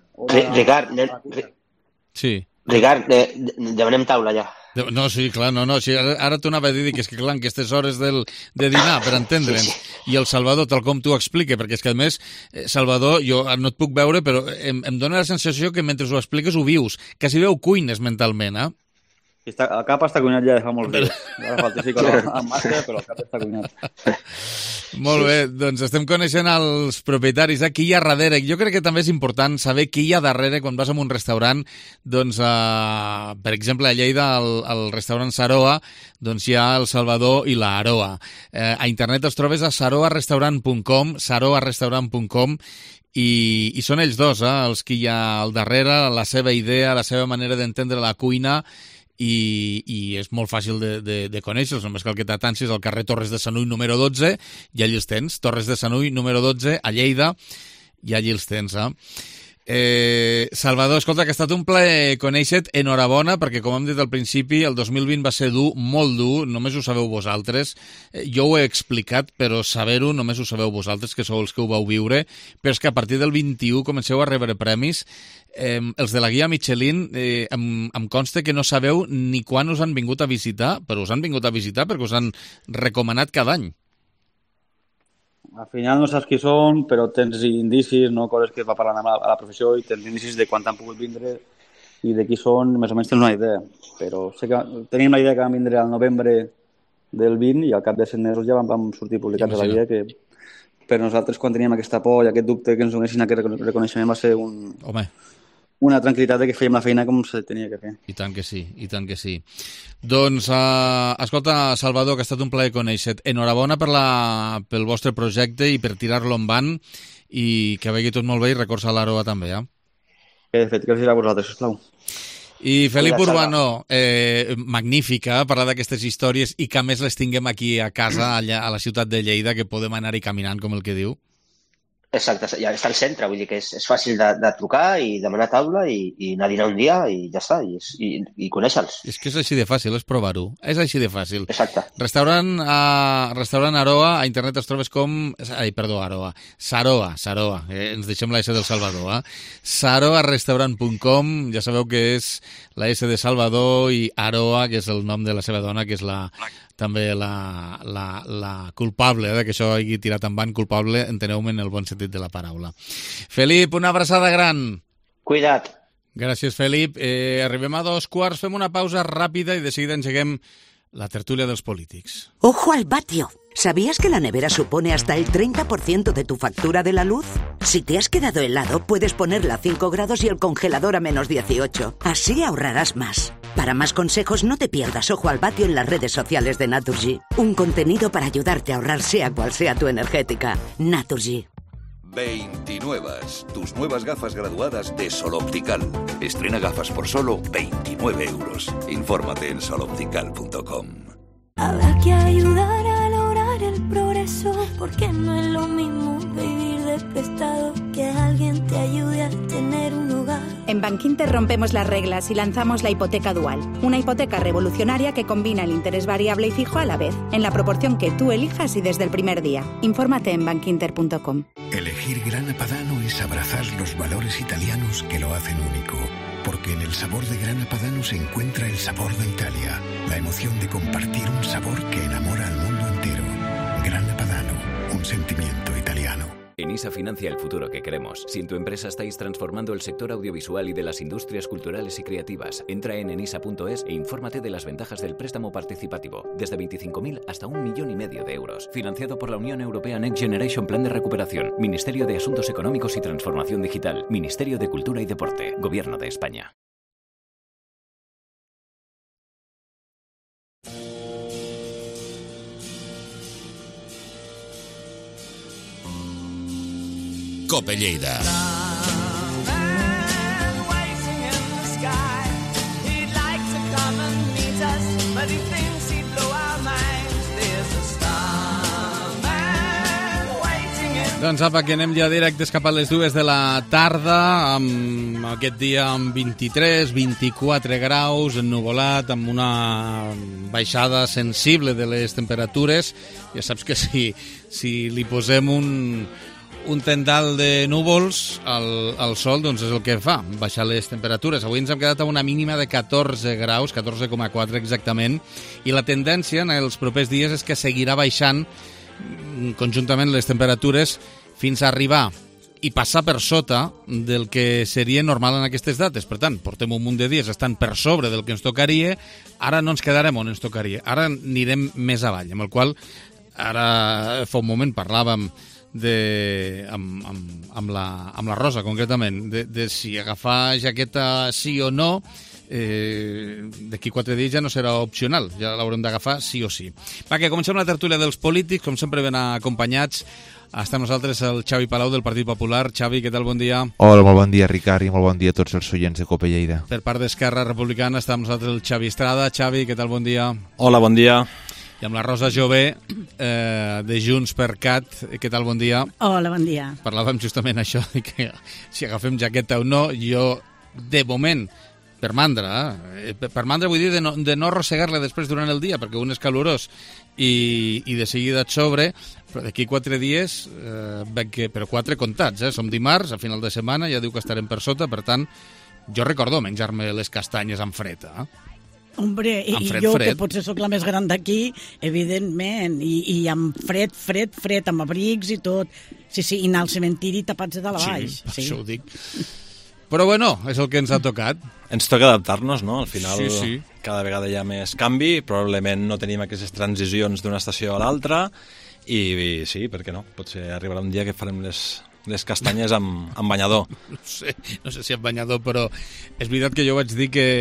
Ricard, demanem taula ja. No, sí, clar, no. Sí, ara t'ho anava a dir que és que, clar, en aquestes hores de dinar, per entendre'ns, i el Salvador, tal com t'ho explica, perquè és que, a més, Salvador, jo no et puc veure, però em dóna la sensació que mentre ho expliques ho vius, quasi veu cuines mentalment, El cap està cuinat ja de fa molts dies. Ara faltifico amb màscara, però el cap està cuinat. Molt bé, doncs estem coneixent els propietaris, qui hi ha darrere. Jo crec que també és important saber qui hi ha darrere quan vas a un restaurant. Doncs, per exemple, a Lleida, al restaurant Saroa, doncs hi ha el Salvador i la Aroa. A internet els trobes a saroarestaurant.com, i són ells dos, els que hi ha al darrere, la seva idea, la seva manera d'entendre la cuina, i és molt fàcil de conèixer-los, només cal que t'atancis al carrer Torres de Sanuy número 12 i allí els tens, Torres de Sanuy número 12 a Lleida, i allí els tens, Salvador, escolta, que ha estat un plaer conèixer-te, enhorabona, perquè com hem dit al principi, el 2020 va ser dur, molt dur, només ho sabeu vosaltres, jo ho he explicat, però saber-ho només ho sabeu vosaltres, que sou els que ho vau viure, però és que a partir del 21 comenceu a rebre premis, els de la guia Michelin, em consta que no sabeu ni quan us han vingut a visitar, però us han vingut a visitar perquè us han recomanat cada any. Al final no saps qui són, però tens indicis, no? Coses que es va parlant a la professió i tens indicis de quan han pogut vindre i de qui són, més o menys tens una idea. Però sé que tenim la idea que van vindre al novembre del 20 i al cap de 100 mesos ja vam sortir publicats a la guia, que per nosaltres quan teníem aquesta por i aquest dubte que ens donessin aquest reconeixement va ser una tranquil·litat de que fèiem la feina com se tenia que fer. I tant que sí, i tant que sí. Doncs, escolta, Salvador, que ha estat un plaer conèixer-te. Enhorabona pel vostre projecte i per tirar-lo en van i que vegi tot molt bé i records a l'Aroa també, De fet, gràcies a vosaltres, sisplau. I Felip Urbano, magnífica parlar d'aquestes històries i que a més les tinguem aquí a casa, allà a la ciutat de Lleida, que podem anar-hi caminant, com el que diu. Exacte, ja està al centre, vull dir que és fàcil de trucar i demanar taula i anar a dinar un dia i ja està, i conèixer-los. És que és així de fàcil, és provar-ho. És així de fàcil. Exacte. Restaurant Aroa, a internet es trobes com... Aroa. Saroa. Ens deixem la S del Salvador, saroarestaurant.com. Ja sabeu que és la S de Salvador i Aroa, que és el nom de la seva dona, que és també la culpable, que això hagi tirat en van, culpable, enteneu-me en el bon sentit de la paraula. Felip, una abraçada gran. Cuida't. Gràcies, Felip. Arribem a 2:15, fem una pausa ràpida i de seguida engeguem la tertúlia dels polítics. ¡Ojo al vatio! ¿Sabías que la nevera supone hasta el 30% de tu factura de la luz? Si te has quedado helado, puedes ponerla a 5 grados y el congelador a menos 18. Así ahorrarás más. Para más consejos, no te pierdas Ojo al Vatio en las redes sociales de Naturgy. Un contenido para ayudarte a ahorrar sea cual sea tu energética. Naturgy. 29. Tus nuevas gafas graduadas de Sol Optical. Estrena gafas por solo 29 euros. Infórmate en soloptical.com. Habrá que ayudar a lograr el progreso, porque no es lo mismo vivir de prestado que alguien te ayude a tener un hogar. En Bankinter rompemos las reglas y lanzamos la hipoteca dual, una hipoteca revolucionaria que combina el interés variable y fijo a la vez, en la proporción que tú elijas y desde el primer día. Infórmate en bankinter.com. Elegir Grana Padano es abrazar los valores italianos que lo hacen único. Porque en el sabor de Grana Padano se encuentra el sabor de Italia, la emoción de compartir un sabor que enamora al mundo entero. Grana Padano, un sentimiento italiano. ENISA financia el futuro que queremos. Si en tu empresa estáis transformando el sector audiovisual y de las industrias culturales y creativas, entra en enisa.es e infórmate de las ventajas del préstamo participativo, desde 25.000 hasta 1,5 millones de euros. Financiado por la Unión Europea Next Generation Plan de Recuperación, Ministerio de Asuntos Económicos y Transformación Digital, Ministerio de Cultura y Deporte, Gobierno de España. Cope Lleida. Doncs apa, que anem ja directes cap a les 2 de la tarda, amb aquest dia amb 23, 24 graus, ennuvolat, amb una baixada sensible de les temperatures. Ja saps que si li posem un tendal de núvols al sol, doncs és el que fa, baixar les temperatures. Avui ens hem quedat a una mínima de 14 graus, 14,4 exactament, i la tendència en els propers dies és que seguirà baixant conjuntament les temperatures fins a arribar i passar per sota del que seria normal en aquestes dates. Per tant, portem un munt de dies estan per sobre del que ens tocaria, ara no ens quedarem on ens tocaria, ara anirem més avall, amb el qual ara fa un moment parlàvem amb la Rosa, concretament, de si agafar jaqueta sí o no. d'aquí 4 dies ja no serà opcional, ja l'haurem d'agafar sí o sí. Va, que comencem la tertúlia dels polítics, com sempre ben acompanyats. Està amb nosaltres el Xavi Palau del Partit Popular. Xavi, què tal? Bon dia. Hola, molt bon dia, Ricard, i molt bon dia a tots els oients de Cope Lleida. Per part d'Esquerra Republicana està amb nosaltres el Xavi Estrada. Xavi, què tal? Bon dia. Hola, bon dia. I amb la Rosa Jové, de Junts per Cat. Què tal? Bon dia. Hola, bon dia. Parlàvem justament això, que si agafem jaqueta o no, jo, de moment, per mandra vull dir de no arrossegar-la després durant el dia, perquè un és calorós i de seguida et sobre, però d'aquí 4 dies veig que, però 4 comptats, som dimarts, a final de setmana, ja diu que estarem per sota, per tant, jo recordo menjar-me les castanyes amb fred, Hombre, i jo, que potser sóc la més gran d'aquí, evidentment, i amb fred, amb abrics i tot. Sí, i anar al cementiri tapats de dalt a baix. Sí, això ho dic. Però bueno, és el que ens ha tocat. Ens toca adaptar-nos, no? Al final, sí. Cada vegada hi ha més canvi, probablement no tenim aquestes transicions d'una estació a l'altra, i sí, per què no? Potser arribarà un dia que farem les castanyes amb banyador. No sé si amb banyador, però és veritat que jo vaig dir que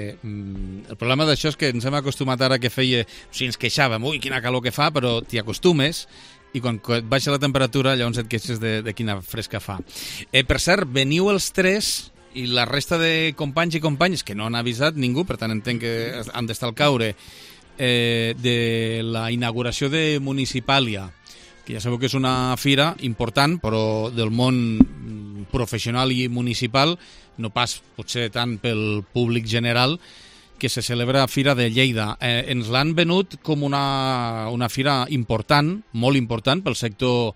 el problema d'això és que ens hem acostumat ara que feia... O sigui, ens queixàvem, ui, quina calor que fa, però t'hi acostumes, i quan baixa la temperatura llavors et queixes de quina fresca fa. Per cert, veniu els 3 i la resta de companys i companyes que no han avisat ningú, per tant entenc que han d'estar al caure, de la inauguració de Municipàlia, que ja sabeu que és una fira important, però del món professional i municipal, no pas potser tant pel públic general, que se celebra a Fira de Lleida. Ens l'han venut com una fira important, molt important, pel sector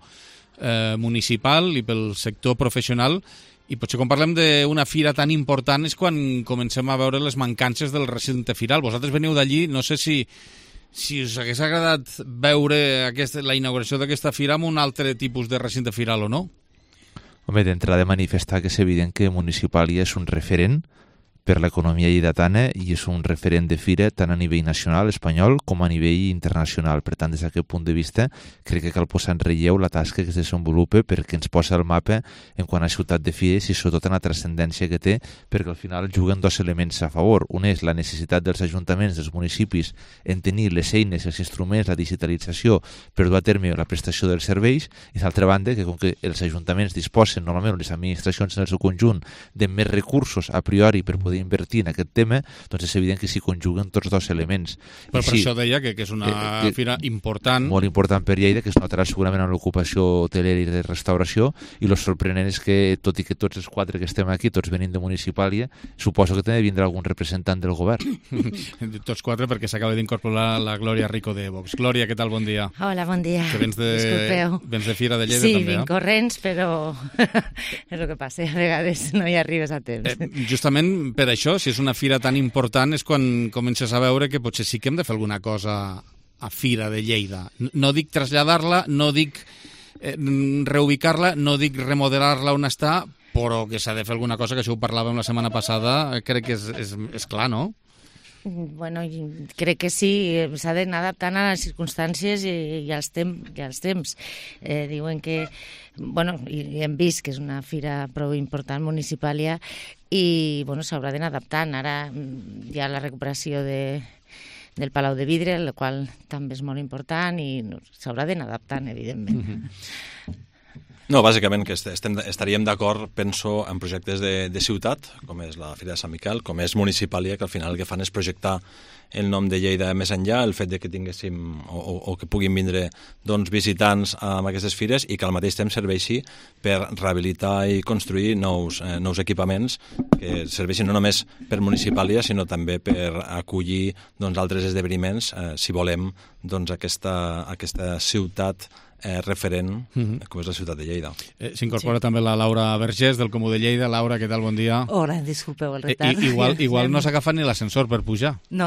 municipal i pel sector professional, i potser quan parlem d'una fira tan important és quan comencem a veure les mancances del recinte firal. Vosaltres veniu d'allí, no sé si us hagués agradat veure la inauguració d'aquesta fira amb un altre tipus de recinte firal o no? Home, d'entrada manifestar que és evident que Municipàlia és un referent per l'economia lleidatana i és un referent de fira tant a nivell nacional, espanyol, com a nivell internacional. Per tant, des d'aquest punt de vista, crec que cal posar en relleu la tasca que es desenvolupa perquè ens posa el mapa en quant a ciutat de fires i sobretot en la transcendència que té, perquè al final juguen 2 elements a favor. Un és la necessitat dels ajuntaments, dels municipis, en tenir les eines, els instruments, la digitalització per dur a terme la prestació dels serveis, i d'altra banda, que com que els ajuntaments disposen, normalment les administracions en el seu conjunt, de més recursos a priori per poder invertir en aquest tema, doncs és evident que s'hi conjuguen tots 2 elements. Però per això deia que és una fira important. Molt important per Lleida, que es notarà segurament en l'ocupació hotelera i de restauració, i el sorprenent és que, tot i que tots els 4 que estem aquí, tots venim de Municipàlia, suposo que també vindrà algun representant del govern. Tots 4 perquè s'acaba d'incorporar la Glòria Rico de Vox. Glòria, què tal? Bon dia. Hola, bon dia. Que vens de Fira de Lleida també, Sí, vinc corrents, però és el que passa, a vegades no hi arribes a temps. Justament per això, si és una fira tan important, és quan comences a veure que potser sí que hem de fer alguna cosa a Fira de Lleida. No dic traslladar-la, no dic reubicar-la, no dic remodelar-la on està, però que s'ha de fer alguna cosa, que això ho parlàvem la setmana passada, crec que és clar, no? Bueno, crec que sí, s'ha d'anar adaptant a les circumstàncies i als temps. Diuen que, bueno, i hem vist que és una fira prou important, Municipàlia, i bueno, s'haurà d'anar adaptant. Ara hi ha la recuperació del Palau de Vidre, el qual també és molt important, i s'haurà d'anar adaptant, evidentment. No, bàsicament que estaríem d'acord, penso, en projectes de ciutat, com és la Fira de Sant Miquel, com és Municipàlia, que al final el que fan és projectar el nom de Lleida més enllà, el fet de que tinguéssim o que puguin vindre visitants amb aquestes fires i que al mateix temps serveixi per rehabilitar i construir nous equipaments que serveixin no només per Municipàlia, sinó també per acollir altres esdeveniments, si volem, aquesta ciutat referent, com és la ciutat de Lleida. S'incorpora també la Laura Vergés, del Comú de Lleida. Laura, què tal? Bon dia. Hola, disculpeu el retard. Igual no s'ha agafat ni l'ascensor per pujar. No.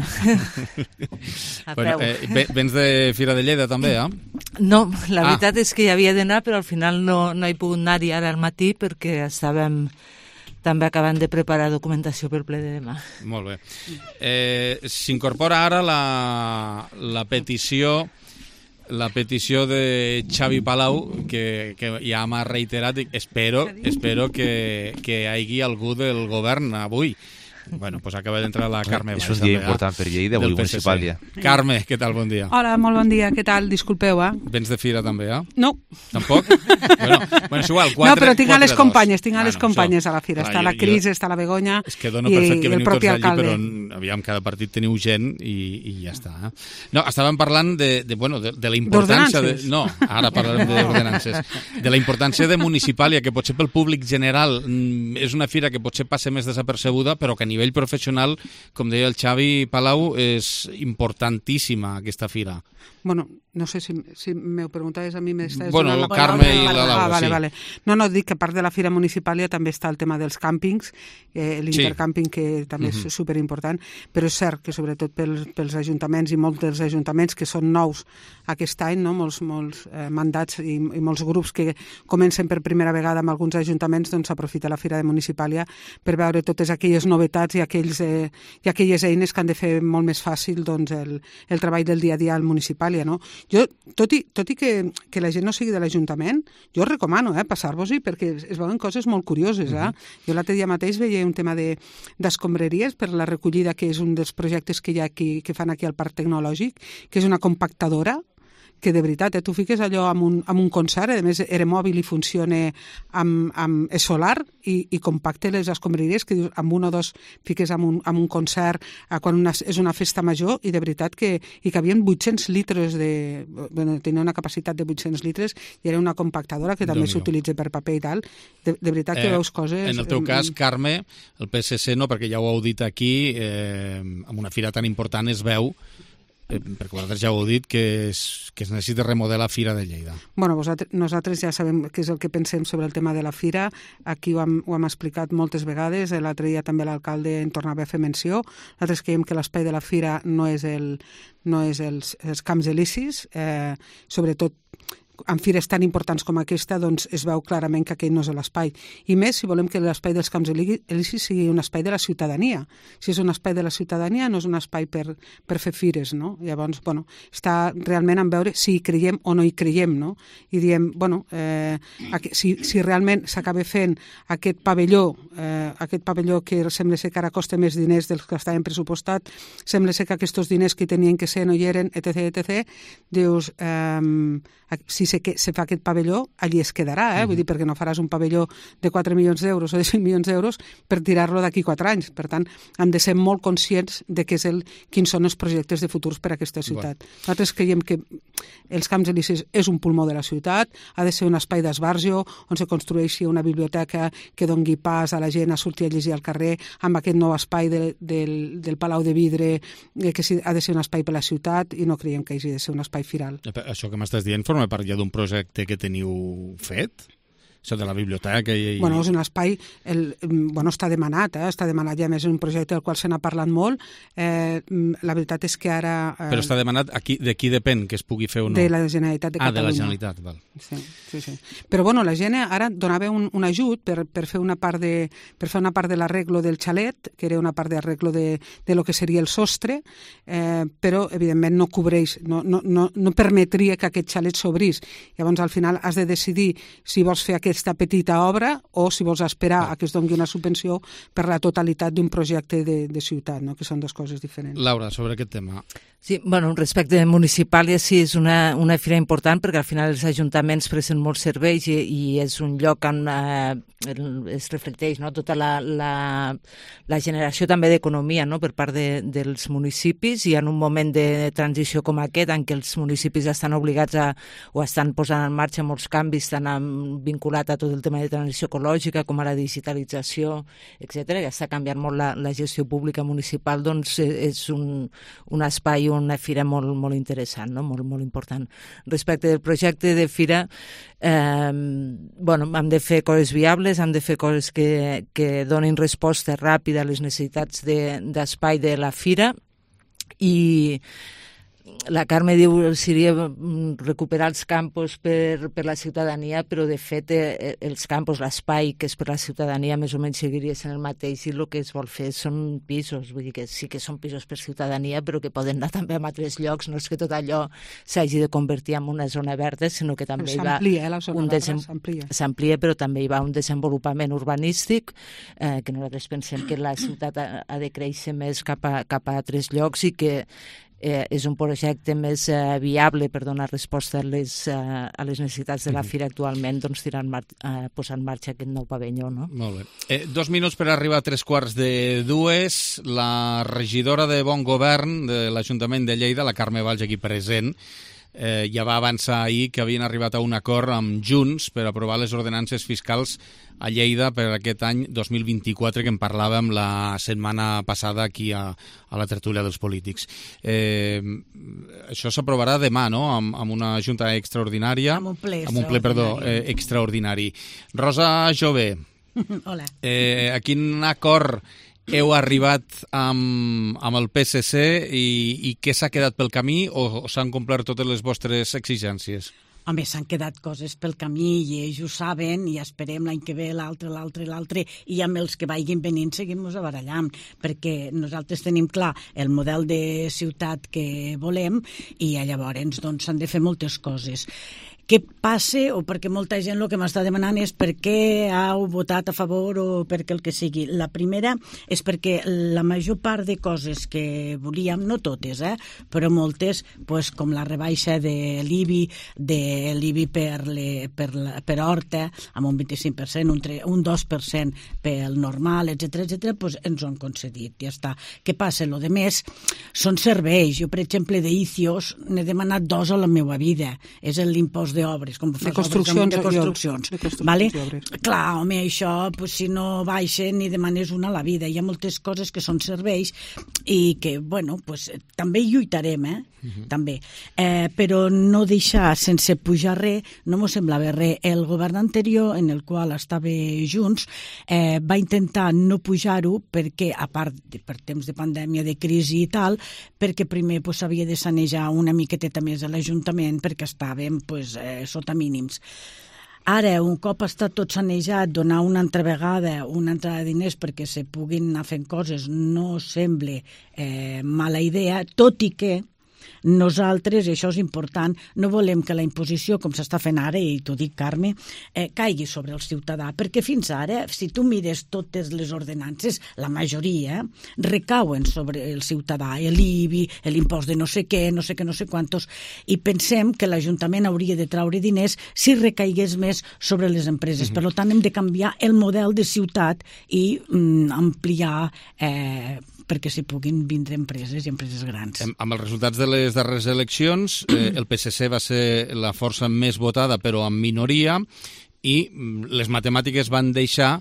Vens de Fira de Lleida també, No, la veritat és que hi havia d'anar, però al final no he pogut anar-hi ara al matí perquè estàvem també acabant de preparar documentació pel ple de demà. Molt bé. S'incorpora ara la petició de Xavi Palau, que ja m'ha reiterat, espero que hi hagi algú del govern avui, Bueno, pues acaba d'entrar la Carme És un dia important per Lleida, avui Municipàlia. Carme, què tal? Bon dia. Hola, molt bon dia, què tal? Disculpeu, Vens de fira també, No. Tampoc? Bueno, és igual, 4-2. No, però tinc a les companyes, a la fira. Està la Cris, està la Begoña és que dono per fet que i el veniu propi tots d'allí, alcalde. però aviam, cada partit teniu gent i ja està. No, estàvem parlant de la importància... No, ara parlarem d'ordenances. De la importància de Municipàlia, que potser pel públic general és una fira que potser passa més desapercebuda, però que a nivell professional, com deia el Xavi Palau, és importantíssima aquesta fira. Bueno, no sé si m'ho preguntaves a mi, m'estàs donant la paraula. Carme i la Laura, sí. Vale. No, dic que a part de la Fira Municipàlia també està el tema dels càmpings, l'intercàmping que també és superimportant, però és cert que sobretot pels ajuntaments i molts dels ajuntaments que són nous aquest any, no? molts mandats i molts grups que comencen per primera vegada amb alguns ajuntaments, doncs s'aprofita la Fira de Municipàlia per veure totes aquelles novetats i aquelles eines que han de fer molt més fàcil doncs, el treball del dia a dia al Municipàlia. No? Jo, tot i que la gent no sigui de l'Ajuntament, jo us recomano passar-vos-hi perquè es veuen coses molt curioses. Jo l'altre dia mateix veia un tema d'escombraries per la recollida, que és un dels projectes que hi ha aquí, que fan aquí al Parc Tecnològic, que és una compactadora, que de veritat, tu fiques allò amb un concert, a més era mòbil i funciona és solar i compacte les escombraries, que amb un o dos fiques amb un concert quan és una festa major, i de veritat que hi cabien 800 litres tenia una capacitat de 800 litres i era una compactadora que també s'utilitza per paper i tal. De veritat que veus coses... En el teu cas, Carme, el PSC no, perquè ja ho heu dit aquí, amb una fira tan important es veu, perquè vosaltres ja ho heu dit, que es necessita remodelar Fira de Lleida. Bueno, nosaltres ja sabem què és el que pensem sobre el tema de la fira. Aquí ho hem explicat moltes vegades. L'altre dia també l'alcalde en tornava a fer menció. Nosaltres creiem que l'espai de la fira no és els camps elisis, sobretot en fires tan importants com aquesta, doncs es veu clarament que aquell no és l'espai. I més si volem que l'espai dels camps elisis sigui un espai de la ciutadania. Si és un espai de la ciutadania, no és un espai per fer fires, no? Llavors, bueno, està realment en veure si hi creiem o no hi creiem, no? I diem, bueno, si realment s'acaba fent aquest pavelló que sembla ser que ara costa més diners dels que estaven pressupostat, sembla ser que aquests diners que tenien que ser no hi eren, etc., dius, si se fa aquest pavelló, allí es quedarà, vull dir, perquè no faràs un pavelló de 4 milions d'euros o de 5 milions d'euros per tirar-lo d'aquí 4 anys. Per tant, hem de ser molt conscients de quins són els projectes de futurs per a aquesta ciutat. Nosaltres creiem que els camps elisis és un pulmó de la ciutat, ha de ser un espai d'esbarjo on se construeixi una biblioteca que doni pas a la gent a sortir a llegir al carrer, amb aquest nou espai del Palau de Vidre, que ha de ser un espai per a la ciutat, i no creiem que hagi de ser un espai firal. Això que m'estàs dient forma part ja d'un projecte que teniu fet? Això de la biblioteca i... Bueno, és un espai... està demanat, està demanat, ja més un projecte del qual se n'ha parlat molt. La veritat és que ara... Però està demanat, de qui depèn que es pugui fer o no? De la Generalitat de Catalunya. De la Generalitat, val. Sí. Però, bueno, la gent ara donava un ajut per fer una part de l'arreglo del xalet, que era una part d'arreglo de lo que seria el sostre, però, evidentment, no cobreix, no permetria que aquest xalet s'obrís. Llavors, al final, has de decidir si vols fer aquesta petita obra o si vols esperar a que es doni una subvenció per la totalitat d'un projecte de ciutat, no? Que són dues coses diferents. Laura, sobre aquest tema. Sí, bueno, respecte a Municipàlia sí és una fira important perquè al final els ajuntaments presten molts serveis i és un lloc on es reflecteix, no? Tota la generació també d'economia, no? Per part dels municipis, i en un moment de transició com aquest en què els municipis estan obligats o estan posant en marxa molts canvis tan vinculats a tot el tema de transició ecològica com a la digitalització, etc. Ja està canviant molt la gestió pública municipal, doncs és un espai, una fira molt interessant, no? Molt important. Respecte del projecte de fira, hem de fer coses viables, hem de fer coses que donin resposta ràpida a les necessitats d'espai de la fira, i la Carme diu que seria recuperar els campus per la ciutadania, però de fet els campus, l'espai que és per la ciutadania més o menys seguiria sent el mateix, i el que es vol fer són pisos, vull dir que sí que són pisos per ciutadania, però que poden anar també a altres llocs, no és que tot allò s'hagi de convertir en una zona verda, sinó que també hi va s'amplia, però també hi va un desenvolupament urbanístic, que nosaltres pensem que la ciutat ha de créixer més cap a altres llocs, i que és un projecte més viable per donar resposta a les necessitats de la fira actualment, doncs posar en marxa aquest nou pavelló, no? Molt bé. 2 minuts per arribar a 3:45. La regidora de Bon Govern de l'Ajuntament de Lleida, la Carme Valls, aquí present, ja va avançar ahir que havien arribat a un acord amb Junts per aprovar les ordenances fiscals a Lleida per aquest any 2024, que en parlàvem la setmana passada aquí a la tertúlia dels polítics. Això s'aprovarà demà, no?, amb una junta extraordinària. Amb un ple extraordinari. Rosa Jové. Hola. A quin acord heu arribat amb el PSC i què s'ha quedat pel camí, o s'han complert totes les vostres exigències? Home, s'han quedat coses pel camí i ells ho saben, i esperem l'any que ve l'altre, i amb els que vagin venint seguim-nos abarallant, perquè nosaltres tenim clar el model de ciutat que volem, i llavors doncs s'han de fer moltes coses. Què passa, o perquè molta gent el que m'està demanant és per què heu votat a favor o perquè el que sigui. La primera és perquè la major part de coses que volíem, no totes, però moltes, com la rebaixa de l'IBI per horta, amb un 25%, un 2% pel normal, etc., ens ho han concedit, ja està. Què passa? Lo de més són serveis. Jo, per exemple, d'Icios n'he demanat 2 a la meva vida. És l'impost d'obres, com fas de construccions. Vale? Clar, home, això, si no baixen ni demanes una a la vida. Hi ha moltes coses que són serveis i que, bueno, també hi lluitarem, també. Però no deixar sense pujar res no m'ho semblava res. El govern anterior, en el qual estava Junts, va intentar no pujar-ho perquè, a part per temps de pandèmia, de crisi i tal, perquè primer s'havia de sanejar una miqueteta més a l'Ajuntament perquè estàvem sota mínims. Ara, un cop està tot sanejat, donar una altra vegada una entrada de diners perquè se puguin anar fent coses no sembla mala idea, tot i que nosaltres, i això és important, no volem que la imposició, com s'està fent ara, i t'ho dic, Carme, caigui sobre el ciutadà, perquè fins ara, si tu mires totes les ordenances, la majoria recauen sobre el ciutadà, l'IBI, l'impost de no sé què, no sé quantos, i pensem que l'Ajuntament hauria de traure diners si recaigués més sobre les empreses. Per tant, hem de canviar el model de ciutat i ampliar perquè s'hi puguin vindre empreses i empreses grans. Amb els resultats de les darreres eleccions, el PSC va ser la força més votada, però en minoria, i les matemàtiques van deixar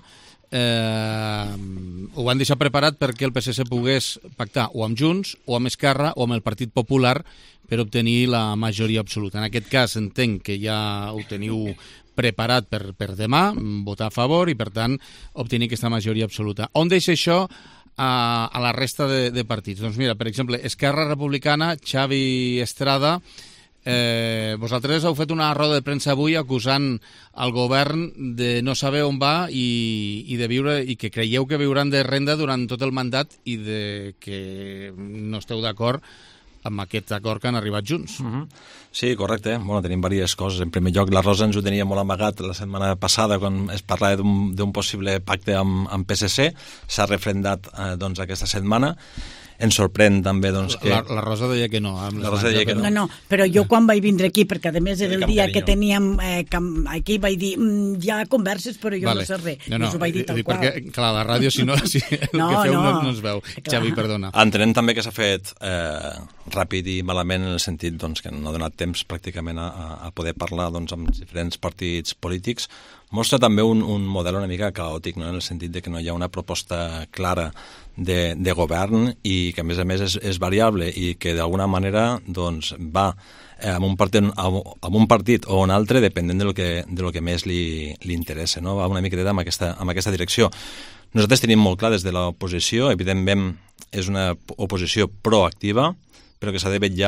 preparat perquè el PSC pogués pactar o amb Junts, o amb Esquerra, o amb el Partit Popular per obtenir la majoria absoluta. En aquest cas entenc que ja ho teniu preparat per demà, votar a favor i, per tant, obtenir aquesta majoria absoluta. On deixa això a la resta de partits? Doncs mira, per exemple, Esquerra Republicana, Xavi Estrada, vosaltres heu fet una roda de premsa avui acusant el govern de no saber on va i de viure, i que creieu que viuran de renda durant tot el mandat, i de que no esteu d'acord amb aquest acord que han arribat Junts. Sí, correcte. Bueno, tenim diverses coses. En primer lloc, la Rosa ens ho tenia molt amagat la setmana passada quan es parlava d'un possible pacte amb PSC. S'ha refrendat aquesta setmana. Ens sorprèn també que... La Rosa deia que no. La Rosa deia que no. No, però jo quan vaig vindre aquí, perquè a més era el dia que teníem aquí, vaig dir, hi ha converses, però jo no sé res. No, ho vaig dir tal qual. Perquè, clar, la ràdio, si no, el que feu no es veu. Xavi, perdona. Entenem també que s'ha fet ràpid i malament, en el sentit que no ha donat temps pràcticament a poder parlar amb diferents partits polítics. Mostra també un model una mica caòtic, no? En el sentit de que no hi ha una proposta clara de govern, i que a més és variable, i que d'alguna manera va amb un partit o un altre depenent de lo que més li interessa, no? Va una miqueta amb aquesta direcció. Nosaltres tenim molt clar des de l'oposició, evidentment és una oposició proactiva, però que s'ha de vetllar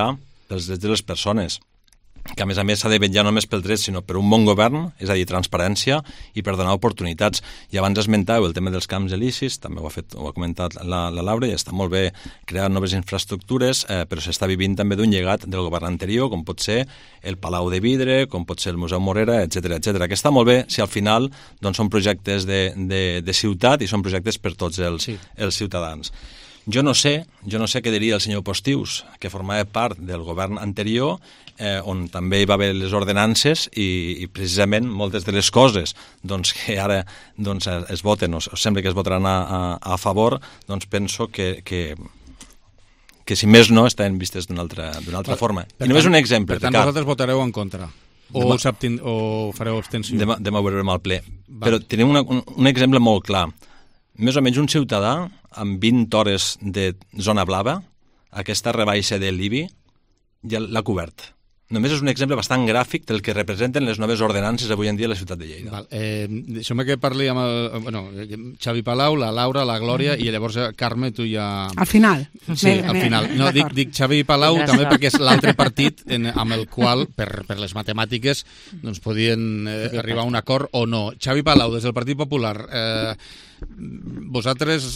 pels drets de les persones, que a més s'ha de vetllar no només pel dret, sinó per un bon govern, és a dir, transparència, i per donar oportunitats. I abans esmentàveu el tema dels camps elisis, també ho ha comentat la Laura, i està molt bé crear noves infraestructures, però s'està vivint també d'un llegat del govern anterior, com pot ser el Palau de Vidre, com pot ser el Museu Morera, etc. Que està molt bé si al final doncs, són projectes de ciutat i són projectes per tots els ciutadans. Jo no sé què diria el senyor Postius, que formava part del govern anterior, on també hi va haver les ordenances i precisament moltes de les coses doncs, que ara doncs, es voten o sembla que es votaran a favor, doncs penso que si més no estaven vistes d'una altra forma. I només un exemple. Per tant, vosaltres votareu en contra? O fareu abstenció? Demà ho veurem al ple. Però tenim un exemple molt clar. Més o menys un ciutadà amb 20 hores de zona blava, aquesta rebaixa de l'IBI ja l'ha cobert. Només és un exemple bastant gràfic del que representen les noves ordenances avui en dia a la ciutat de Lleida. Deixeu-me que parli amb Xavi Palau, la Laura, la Glòria, i llavors, Carme, tu ja... Al final. Sí, al final. No, dic Xavi Palau també perquè és l'altre partit amb el qual, per les matemàtiques, doncs podien arribar a un acord o no. Xavi Palau, des del Partit Popular, vosaltres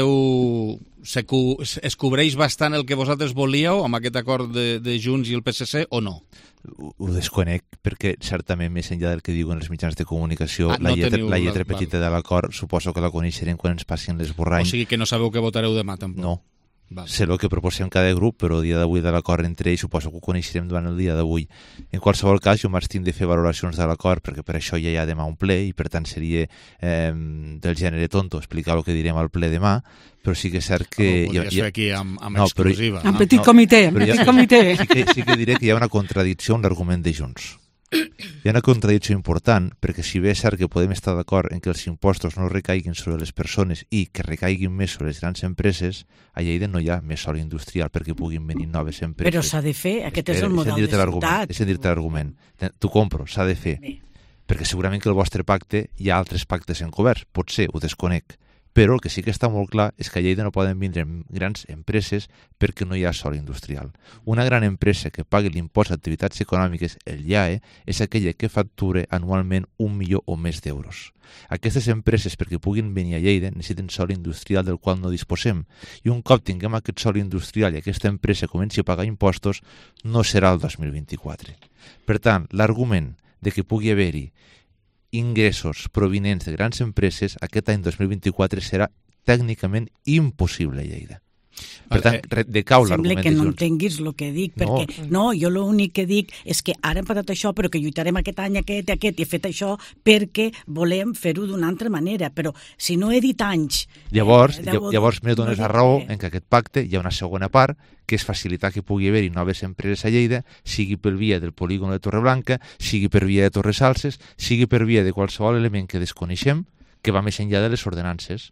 es cobreix bastant el que vosaltres volíeu amb aquest acord de Junts i el PSC o no? Ho desconec, perquè certament més enllà del que diuen els mitjans de comunicació, la lletra petita de l'acord suposo que la coneixerem quan ens passin l'esborrany. O sigui que no sabeu què votareu demà tampoc? No. Sé el que proposem cada grup, però el dia d'avui de l'acord entre ells suposo que ho coneixerem durant el dia d'avui. En qualsevol cas, jo m'abstinc de fer valoracions de l'acord, perquè per això ja hi ha demà un ple, i per tant seria del gènere tonto explicar el que direm al ple demà, però sí que és cert que... Ho podries fer aquí amb exclusiva. En petit comitè. Sí que diré que hi ha una contradicció en l'argument de Junts. Hi ha una contradicció important, perquè si bé és cert que podem estar d'acord en que els impostos no recaiguin sobre les persones i que recaiguin més sobre les grans empreses, a Lleida no hi ha més sòl industrial perquè puguin venir noves empreses. Però s'ha de fer, aquest és el model de ciutat. És dir-te l'argument. T'ho compro, s'ha de fer. Perquè segurament que el vostre pacte hi ha altres pactes encoberts. Potser, ho desconec. Però el que sí que està molt clar és que a Lleida no poden vindre grans empreses perquè no hi ha sòl industrial. Una gran empresa que pagui l'impost d'activitats econòmiques, el IAE, és aquella que factura anualment 1 milió o més d'euros. Aquestes empreses, perquè puguin venir a Lleida, necessiten sòl industrial del qual no disposem. I un cop tinguem aquest sòl industrial i aquesta empresa comenci a pagar impostos, no serà el 2024. Per tant, l'argument de que pugui haver-hi ingressos provinents de grans empreses aquest any 2024 serà tècnicament impossible a Lleida. Per tant, decau l'argument de Junts. Sembla que no entenguis el que dic, perquè jo l'únic que dic és que ara hem parat això, però que lluitarem aquest any, aquest, i he fet això perquè volem fer-ho d'una altra manera, però si no he dit anys... Llavors me dones la raó en que aquest pacte hi ha una segona part, que és facilitar que pugui haver-hi noves empreses a Lleida, sigui per via del polígon de Torreblanca, sigui per via de Torresalses, sigui per via de qualsevol element que desconeixem, que va més enllà de les ordenances.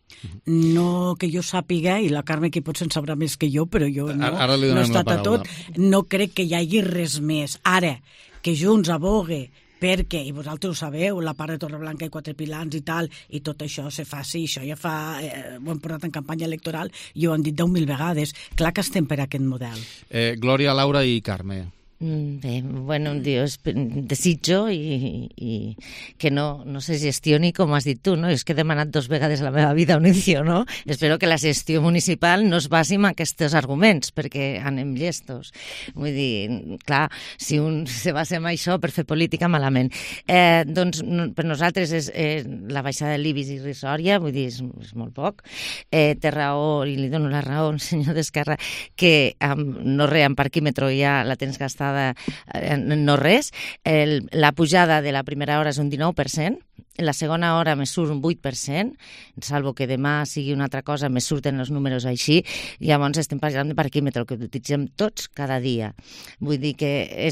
No que jo sàpiga, i la Carme que potser en sabrà més que jo, però jo no he estat a tot, no crec que hi hagi res més. Ara, que Junts abogue perquè, i vosaltres ho sabeu, la part de Torreblanca i Quatre Pilans i tal, i tot això se faci, això ja fa... ho hem portat en campanya electoral i ho han dit 10.000 vegades. Clar que estem per aquest model. Glòria, Laura i Carme. Bé, bueno, Dios, desitjo i que no se gestioni com has dit tu, no? És que he demanat 2 vegades a la meva vida un inicio, no? Espero que la gestió municipal no es basi en aquests arguments, perquè anem llestos. Vull dir, clar, si un se basa en això per fer política, malament. Doncs per nosaltres és la baixada de l'IBI irrisòria, vull dir, és molt poc. Té raó, i li dono la raó al senyor d'Esquerra, que no res, en parquímetre ja la tens gastada no res. La pujada de la primera hora és un 19%, la segona hora me surt un 8%, salvo que demà sigui una altra cosa, me surten els números així, i llavors estem parlant de parquímetre, que utilitzem tots cada dia. Vull dir que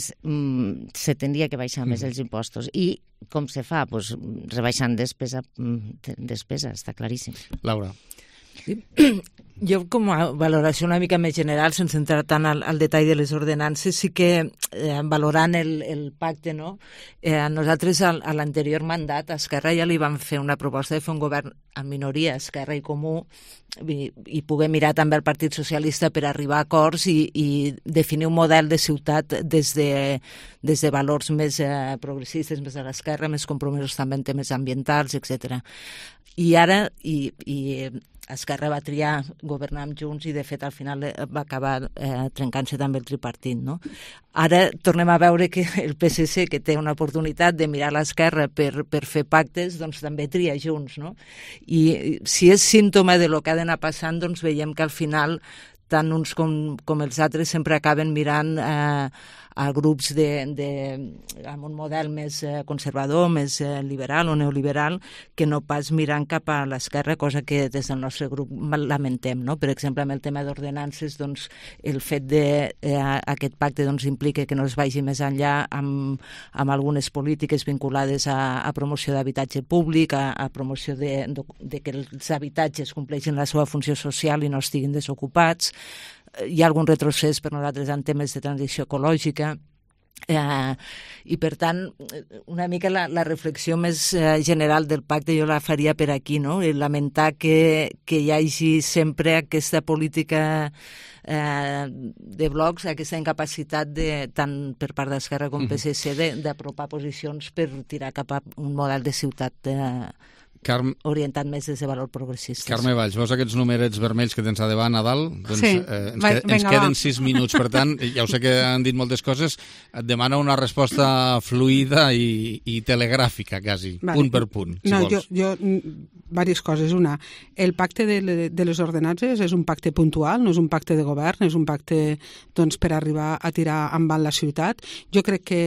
se tindria que baixar més els impostos. I com se fa? Pues rebaixant despesa, està claríssim. Laura. Jo, com a valoració una mica més general, sense entrar tant al detall de les ordenances, sí que valorant el pacte, no? Nosaltres a l'anterior mandat a Esquerra ja li vam fer una proposta de fer un govern en minoria, Esquerra i Comú, i poder mirar també el Partit Socialista per arribar a acords i definir un model de ciutat des de valors més progressistes, més de l'esquerra, més compromisos també en temes ambientals, etc. I ara Esquerra va triar governar amb Junts i de fet al final va acabar trencant-se també el tripartit, no? Ara tornem a veure que el PSC, que té una oportunitat de mirar l'esquerra per fer pactes, doncs també tria Junts, no? I si és símptoma de lo que ha d'anar passant, doncs veiem que al final tant uns com els altres sempre acaben mirant a grups amb un model més conservador, més liberal o neoliberal, que no pas mirant cap a l'esquerra, cosa que des del nostre grup lamentem, no? Per exemple, amb el tema d'ordenances, doncs, el fet d'aquest pacte doncs, implica que no es vagi més enllà amb algunes polítiques vinculades a promoció d'habitatge públic, a promoció de que els habitatges compleixin la seva funció social i no estiguin desocupats. Hi ha algun retrocés per nosaltres en temes de transició ecològica i per tant una mica la reflexió més general del pacte jo la faria per aquí, no? Lamentar que hi hagi sempre aquesta política de blocs, aquesta incapacitat tant per part d'Esquerra com PSC d'apropar posicions per tirar cap a un model de ciutat orientat més des de valor progressistes. Carme Valls, veus aquests numerets vermells que tens a davant a dalt? Doncs, sí, ens queden 6 minuts, per tant, ja ho sé que han dit moltes coses, et demana una resposta fluida i telegràfica, quasi, punt per punt, si vols. Jo, diverses coses. Una, el pacte de les ordenances és un pacte puntual, no és un pacte de govern, és un pacte doncs, per arribar a tirar endavant la ciutat. Jo crec que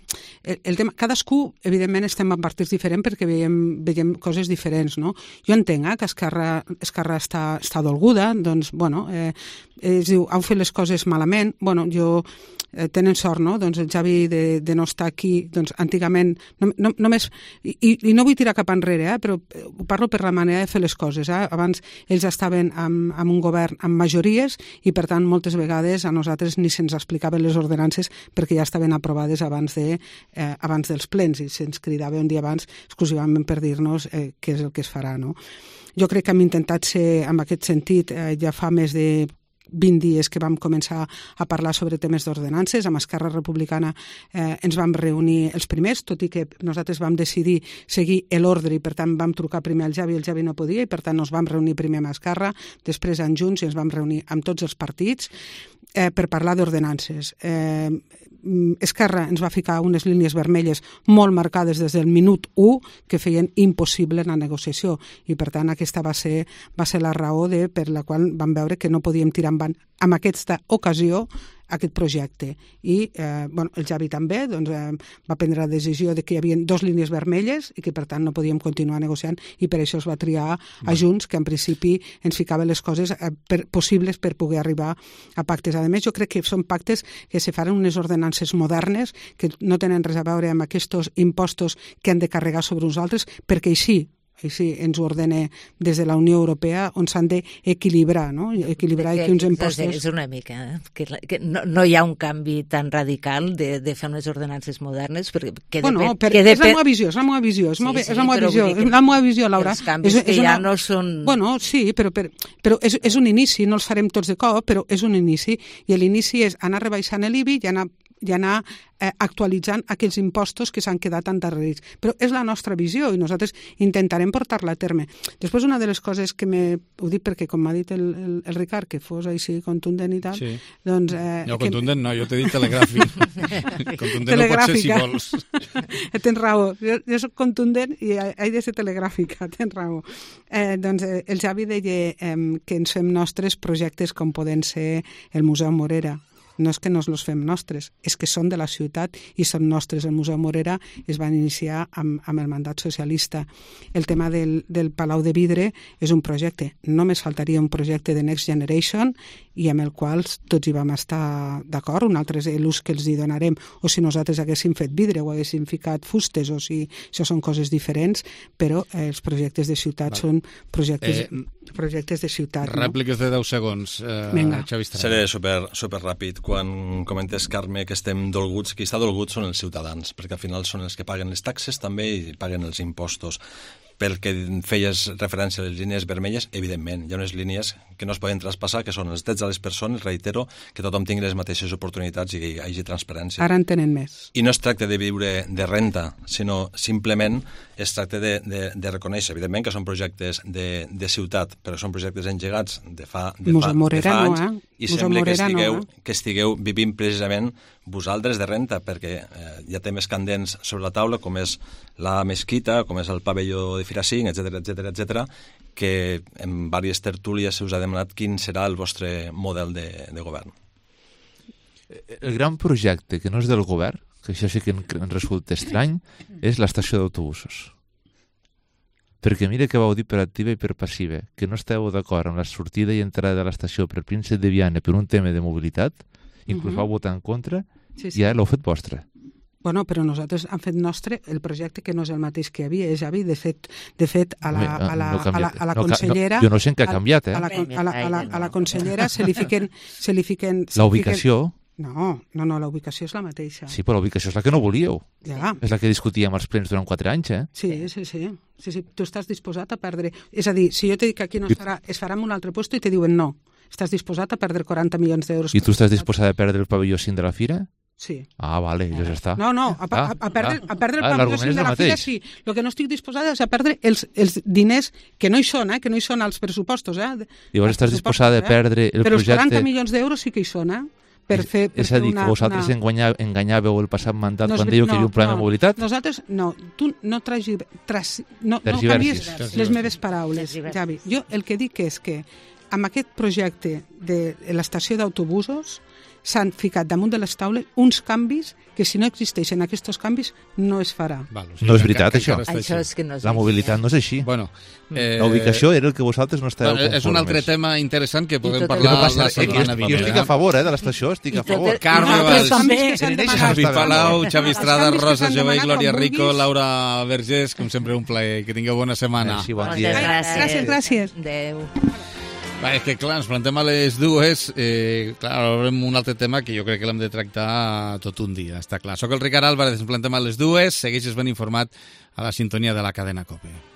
el tema, cadascú, evidentment, estem en partits diferents perquè veiem coses diferents, no? Jo entenc que Esquerra està dolguda, doncs, bueno, es diu, heu fet les coses malament, bueno, tenen sort, no? Doncs el Xavi de no estar aquí, doncs antigament, només, i no vull tirar cap enrere, però ho parlo per la manera de fer les coses. Abans ells estaven amb un govern amb majories i per tant moltes vegades a nosaltres ni se'ns explicaven les ordenances perquè ja estaven aprovades abans dels plens i se'ns cridava un dia abans exclusivament per dir-nos què és el que es farà, no? Jo crec que hem intentat ser, en aquest sentit, ja fa més de 20 dies que vam començar a parlar sobre temes d'ordenances. Amb Esquerra Republicana ens vam reunir els primers, tot i que nosaltres vam decidir seguir l'ordre i per tant vam trucar primer al Javi, el Javi no podia i per tant ens vam reunir primer amb Esquerra, després amb Junts i ens vam reunir amb tots els partits per parlar d'ordenances. Esquerra ens va ficar unes línies vermelles molt marcades des del minut 1 que feien impossible la negociació i per tant aquesta va ser la raó per la qual vam veure que no podíem tirar endavant en aquesta ocasió aquest projecte. I el Javi també va prendre la decisió de que hi havia 2 línies vermelles i que per tant no podíem continuar negociant i per això es va triar a Junts, que en principi ens ficava les coses possibles per poder arribar a pactes. A més, jo crec que són pactes que se faran unes ordenances modernes que no tenen res a veure amb aquests impostos que han de carregar sobre nosaltres, perquè així ens ho ordena des de la Unió Europea, on s'han d'equilibrar, no? Equilibrar aquí uns impostos... És una mica, que no hi ha un canvi tan radical de fer unes ordenances modernes, perquè... És la meva visió, és la meva visió, Laura. Els canvis que ja no són... Bueno, sí, però és un inici, no els farem tots de cop, però és un inici, i l'inici és anar rebaixant l'IBI i anar actualitzant aquells impostos que s'han quedat endarrerits. Però és la nostra visió i nosaltres intentarem portar-la a terme. Després, una de les coses que ho dic perquè, com m'ha dit el Ricard, que fos així contundent i tal, doncs... No, contundent no, jo t'he dit telegràfic. Contundent no pot ser si vols. Tens raó, jo soc contundent i he de ser telegràfica, tens raó. Doncs el Javi deia que ens fem nostres projectes com poden ser el Museu Morera, no és que nos los fem nostres, és que són de la ciutat i són nostres. El Museu Morera es van iniciar amb el mandat socialista. El tema del Palau de Vidre és un projecte, només faltaria un projecte de Next Generation i amb el qual tots hi vam estar d'acord. Un altre és l'ús que els hi donarem, o si nosaltres haguéssim fet vidre o haguéssim ficat fustes, o si això són coses diferents, però els projectes de ciutat són projectes de ciutat. Rèpliques de 10 segons. Xavi Estrada. Seré super ràpid. Quan comentes, Carme, que estem dolguts, qui està dolgut són els ciutadans, perquè al final són els que paguen les taxes també i paguen els impostos. Pel que feies referència a les línies vermelles, evidentment, hi ha unes línies que no es poden traspassar, que són els drets de les persones, reitero, que tothom tingui les mateixes oportunitats i que hi hagi transparència. Ara en tenen més. I no es tracta de viure de renta, sinó simplement es tracta de reconèixer, evidentment, que són projectes de ciutat, però són projectes engegats de fa anys, i sembla que estigueu vivint precisament vosaltres de renta, perquè hi ha temes candents sobre la taula, com és la mesquita, com és el pavelló de Fira 5, etc., que en diverses tertúlies se us ha demanat quin serà el vostre model de govern. El gran projecte que no és del govern, que això sí que ens resulta estrany, és l'estació d'autobusos. Perquè mira que vau dir per activa i per passiva, que no esteu d'acord amb la sortida i entrada de l'estació per Príncep de Viana per un tema de mobilitat, inclús vau votar en contra, i ara l'heu fet vostre. Bueno, però nosaltres hem fet nostre el projecte que no és el mateix que hi havia. Xavi, de fet, a la consellera... Jo no sé en què ha canviat, A la consellera se li fiquen... La ubicació... No, la ubicació és la mateixa. Sí, però la ubicació és la que no volíeu. Ja. És la que discutíem als plens durant 4 anys, eh? Sí. Tu estàs disposat a perdre... És a dir, si jo te dic que aquí no es farà en un altre lloc i te diuen no, estàs disposat a perdre 40 milions d'euros. I tu estàs disposat a perdre el pavelló 5 de la Fira? Sí. Ah, vale, ja està. No, a perdre el pavelló 5 de la Fira sí. El que no estic disposada és a perdre els diners que no hi són, que no hi són als pressupostos. Llavors estàs disposada a perdre el projecte... Però els 40 milions d'euros sí que hi són, És a dir, que vosaltres enganyàveu el passat mandat quan dèieu que hi havia un problema de mobilitat? Nosaltres, tu no canvies les meves paraules, Javi. Jo el que dic és que amb aquest projecte de l'estació d'autobusos s'han ficat damunt de les taules uns canvis que si no existeixen aquests canvis no es farà. No és veritat, això. Això és que no és la mobilitat no és així. La ubicació era el que vosaltres no estàveu conformes. És un altre tema interessant que podem parlar la setmana vinent. Jo estic a favor de l'estació, estic a favor. Carme Valls, Xavi Palau, Xavi Estrada, Rosa Jové, Glòria Rico, Laura Vergés, com sempre un plaer. Que tingueu bona setmana. Bon dia. Gràcies. Adéu. És que clar, ens plantem a les dues, clar, veurem un altre tema que jo crec que l'hem de tractar tot un dia, està clar. Soc el Ricard Álvarez, ens plantem a les dues, segueixes ben informat a la sintonia de la cadena COPE.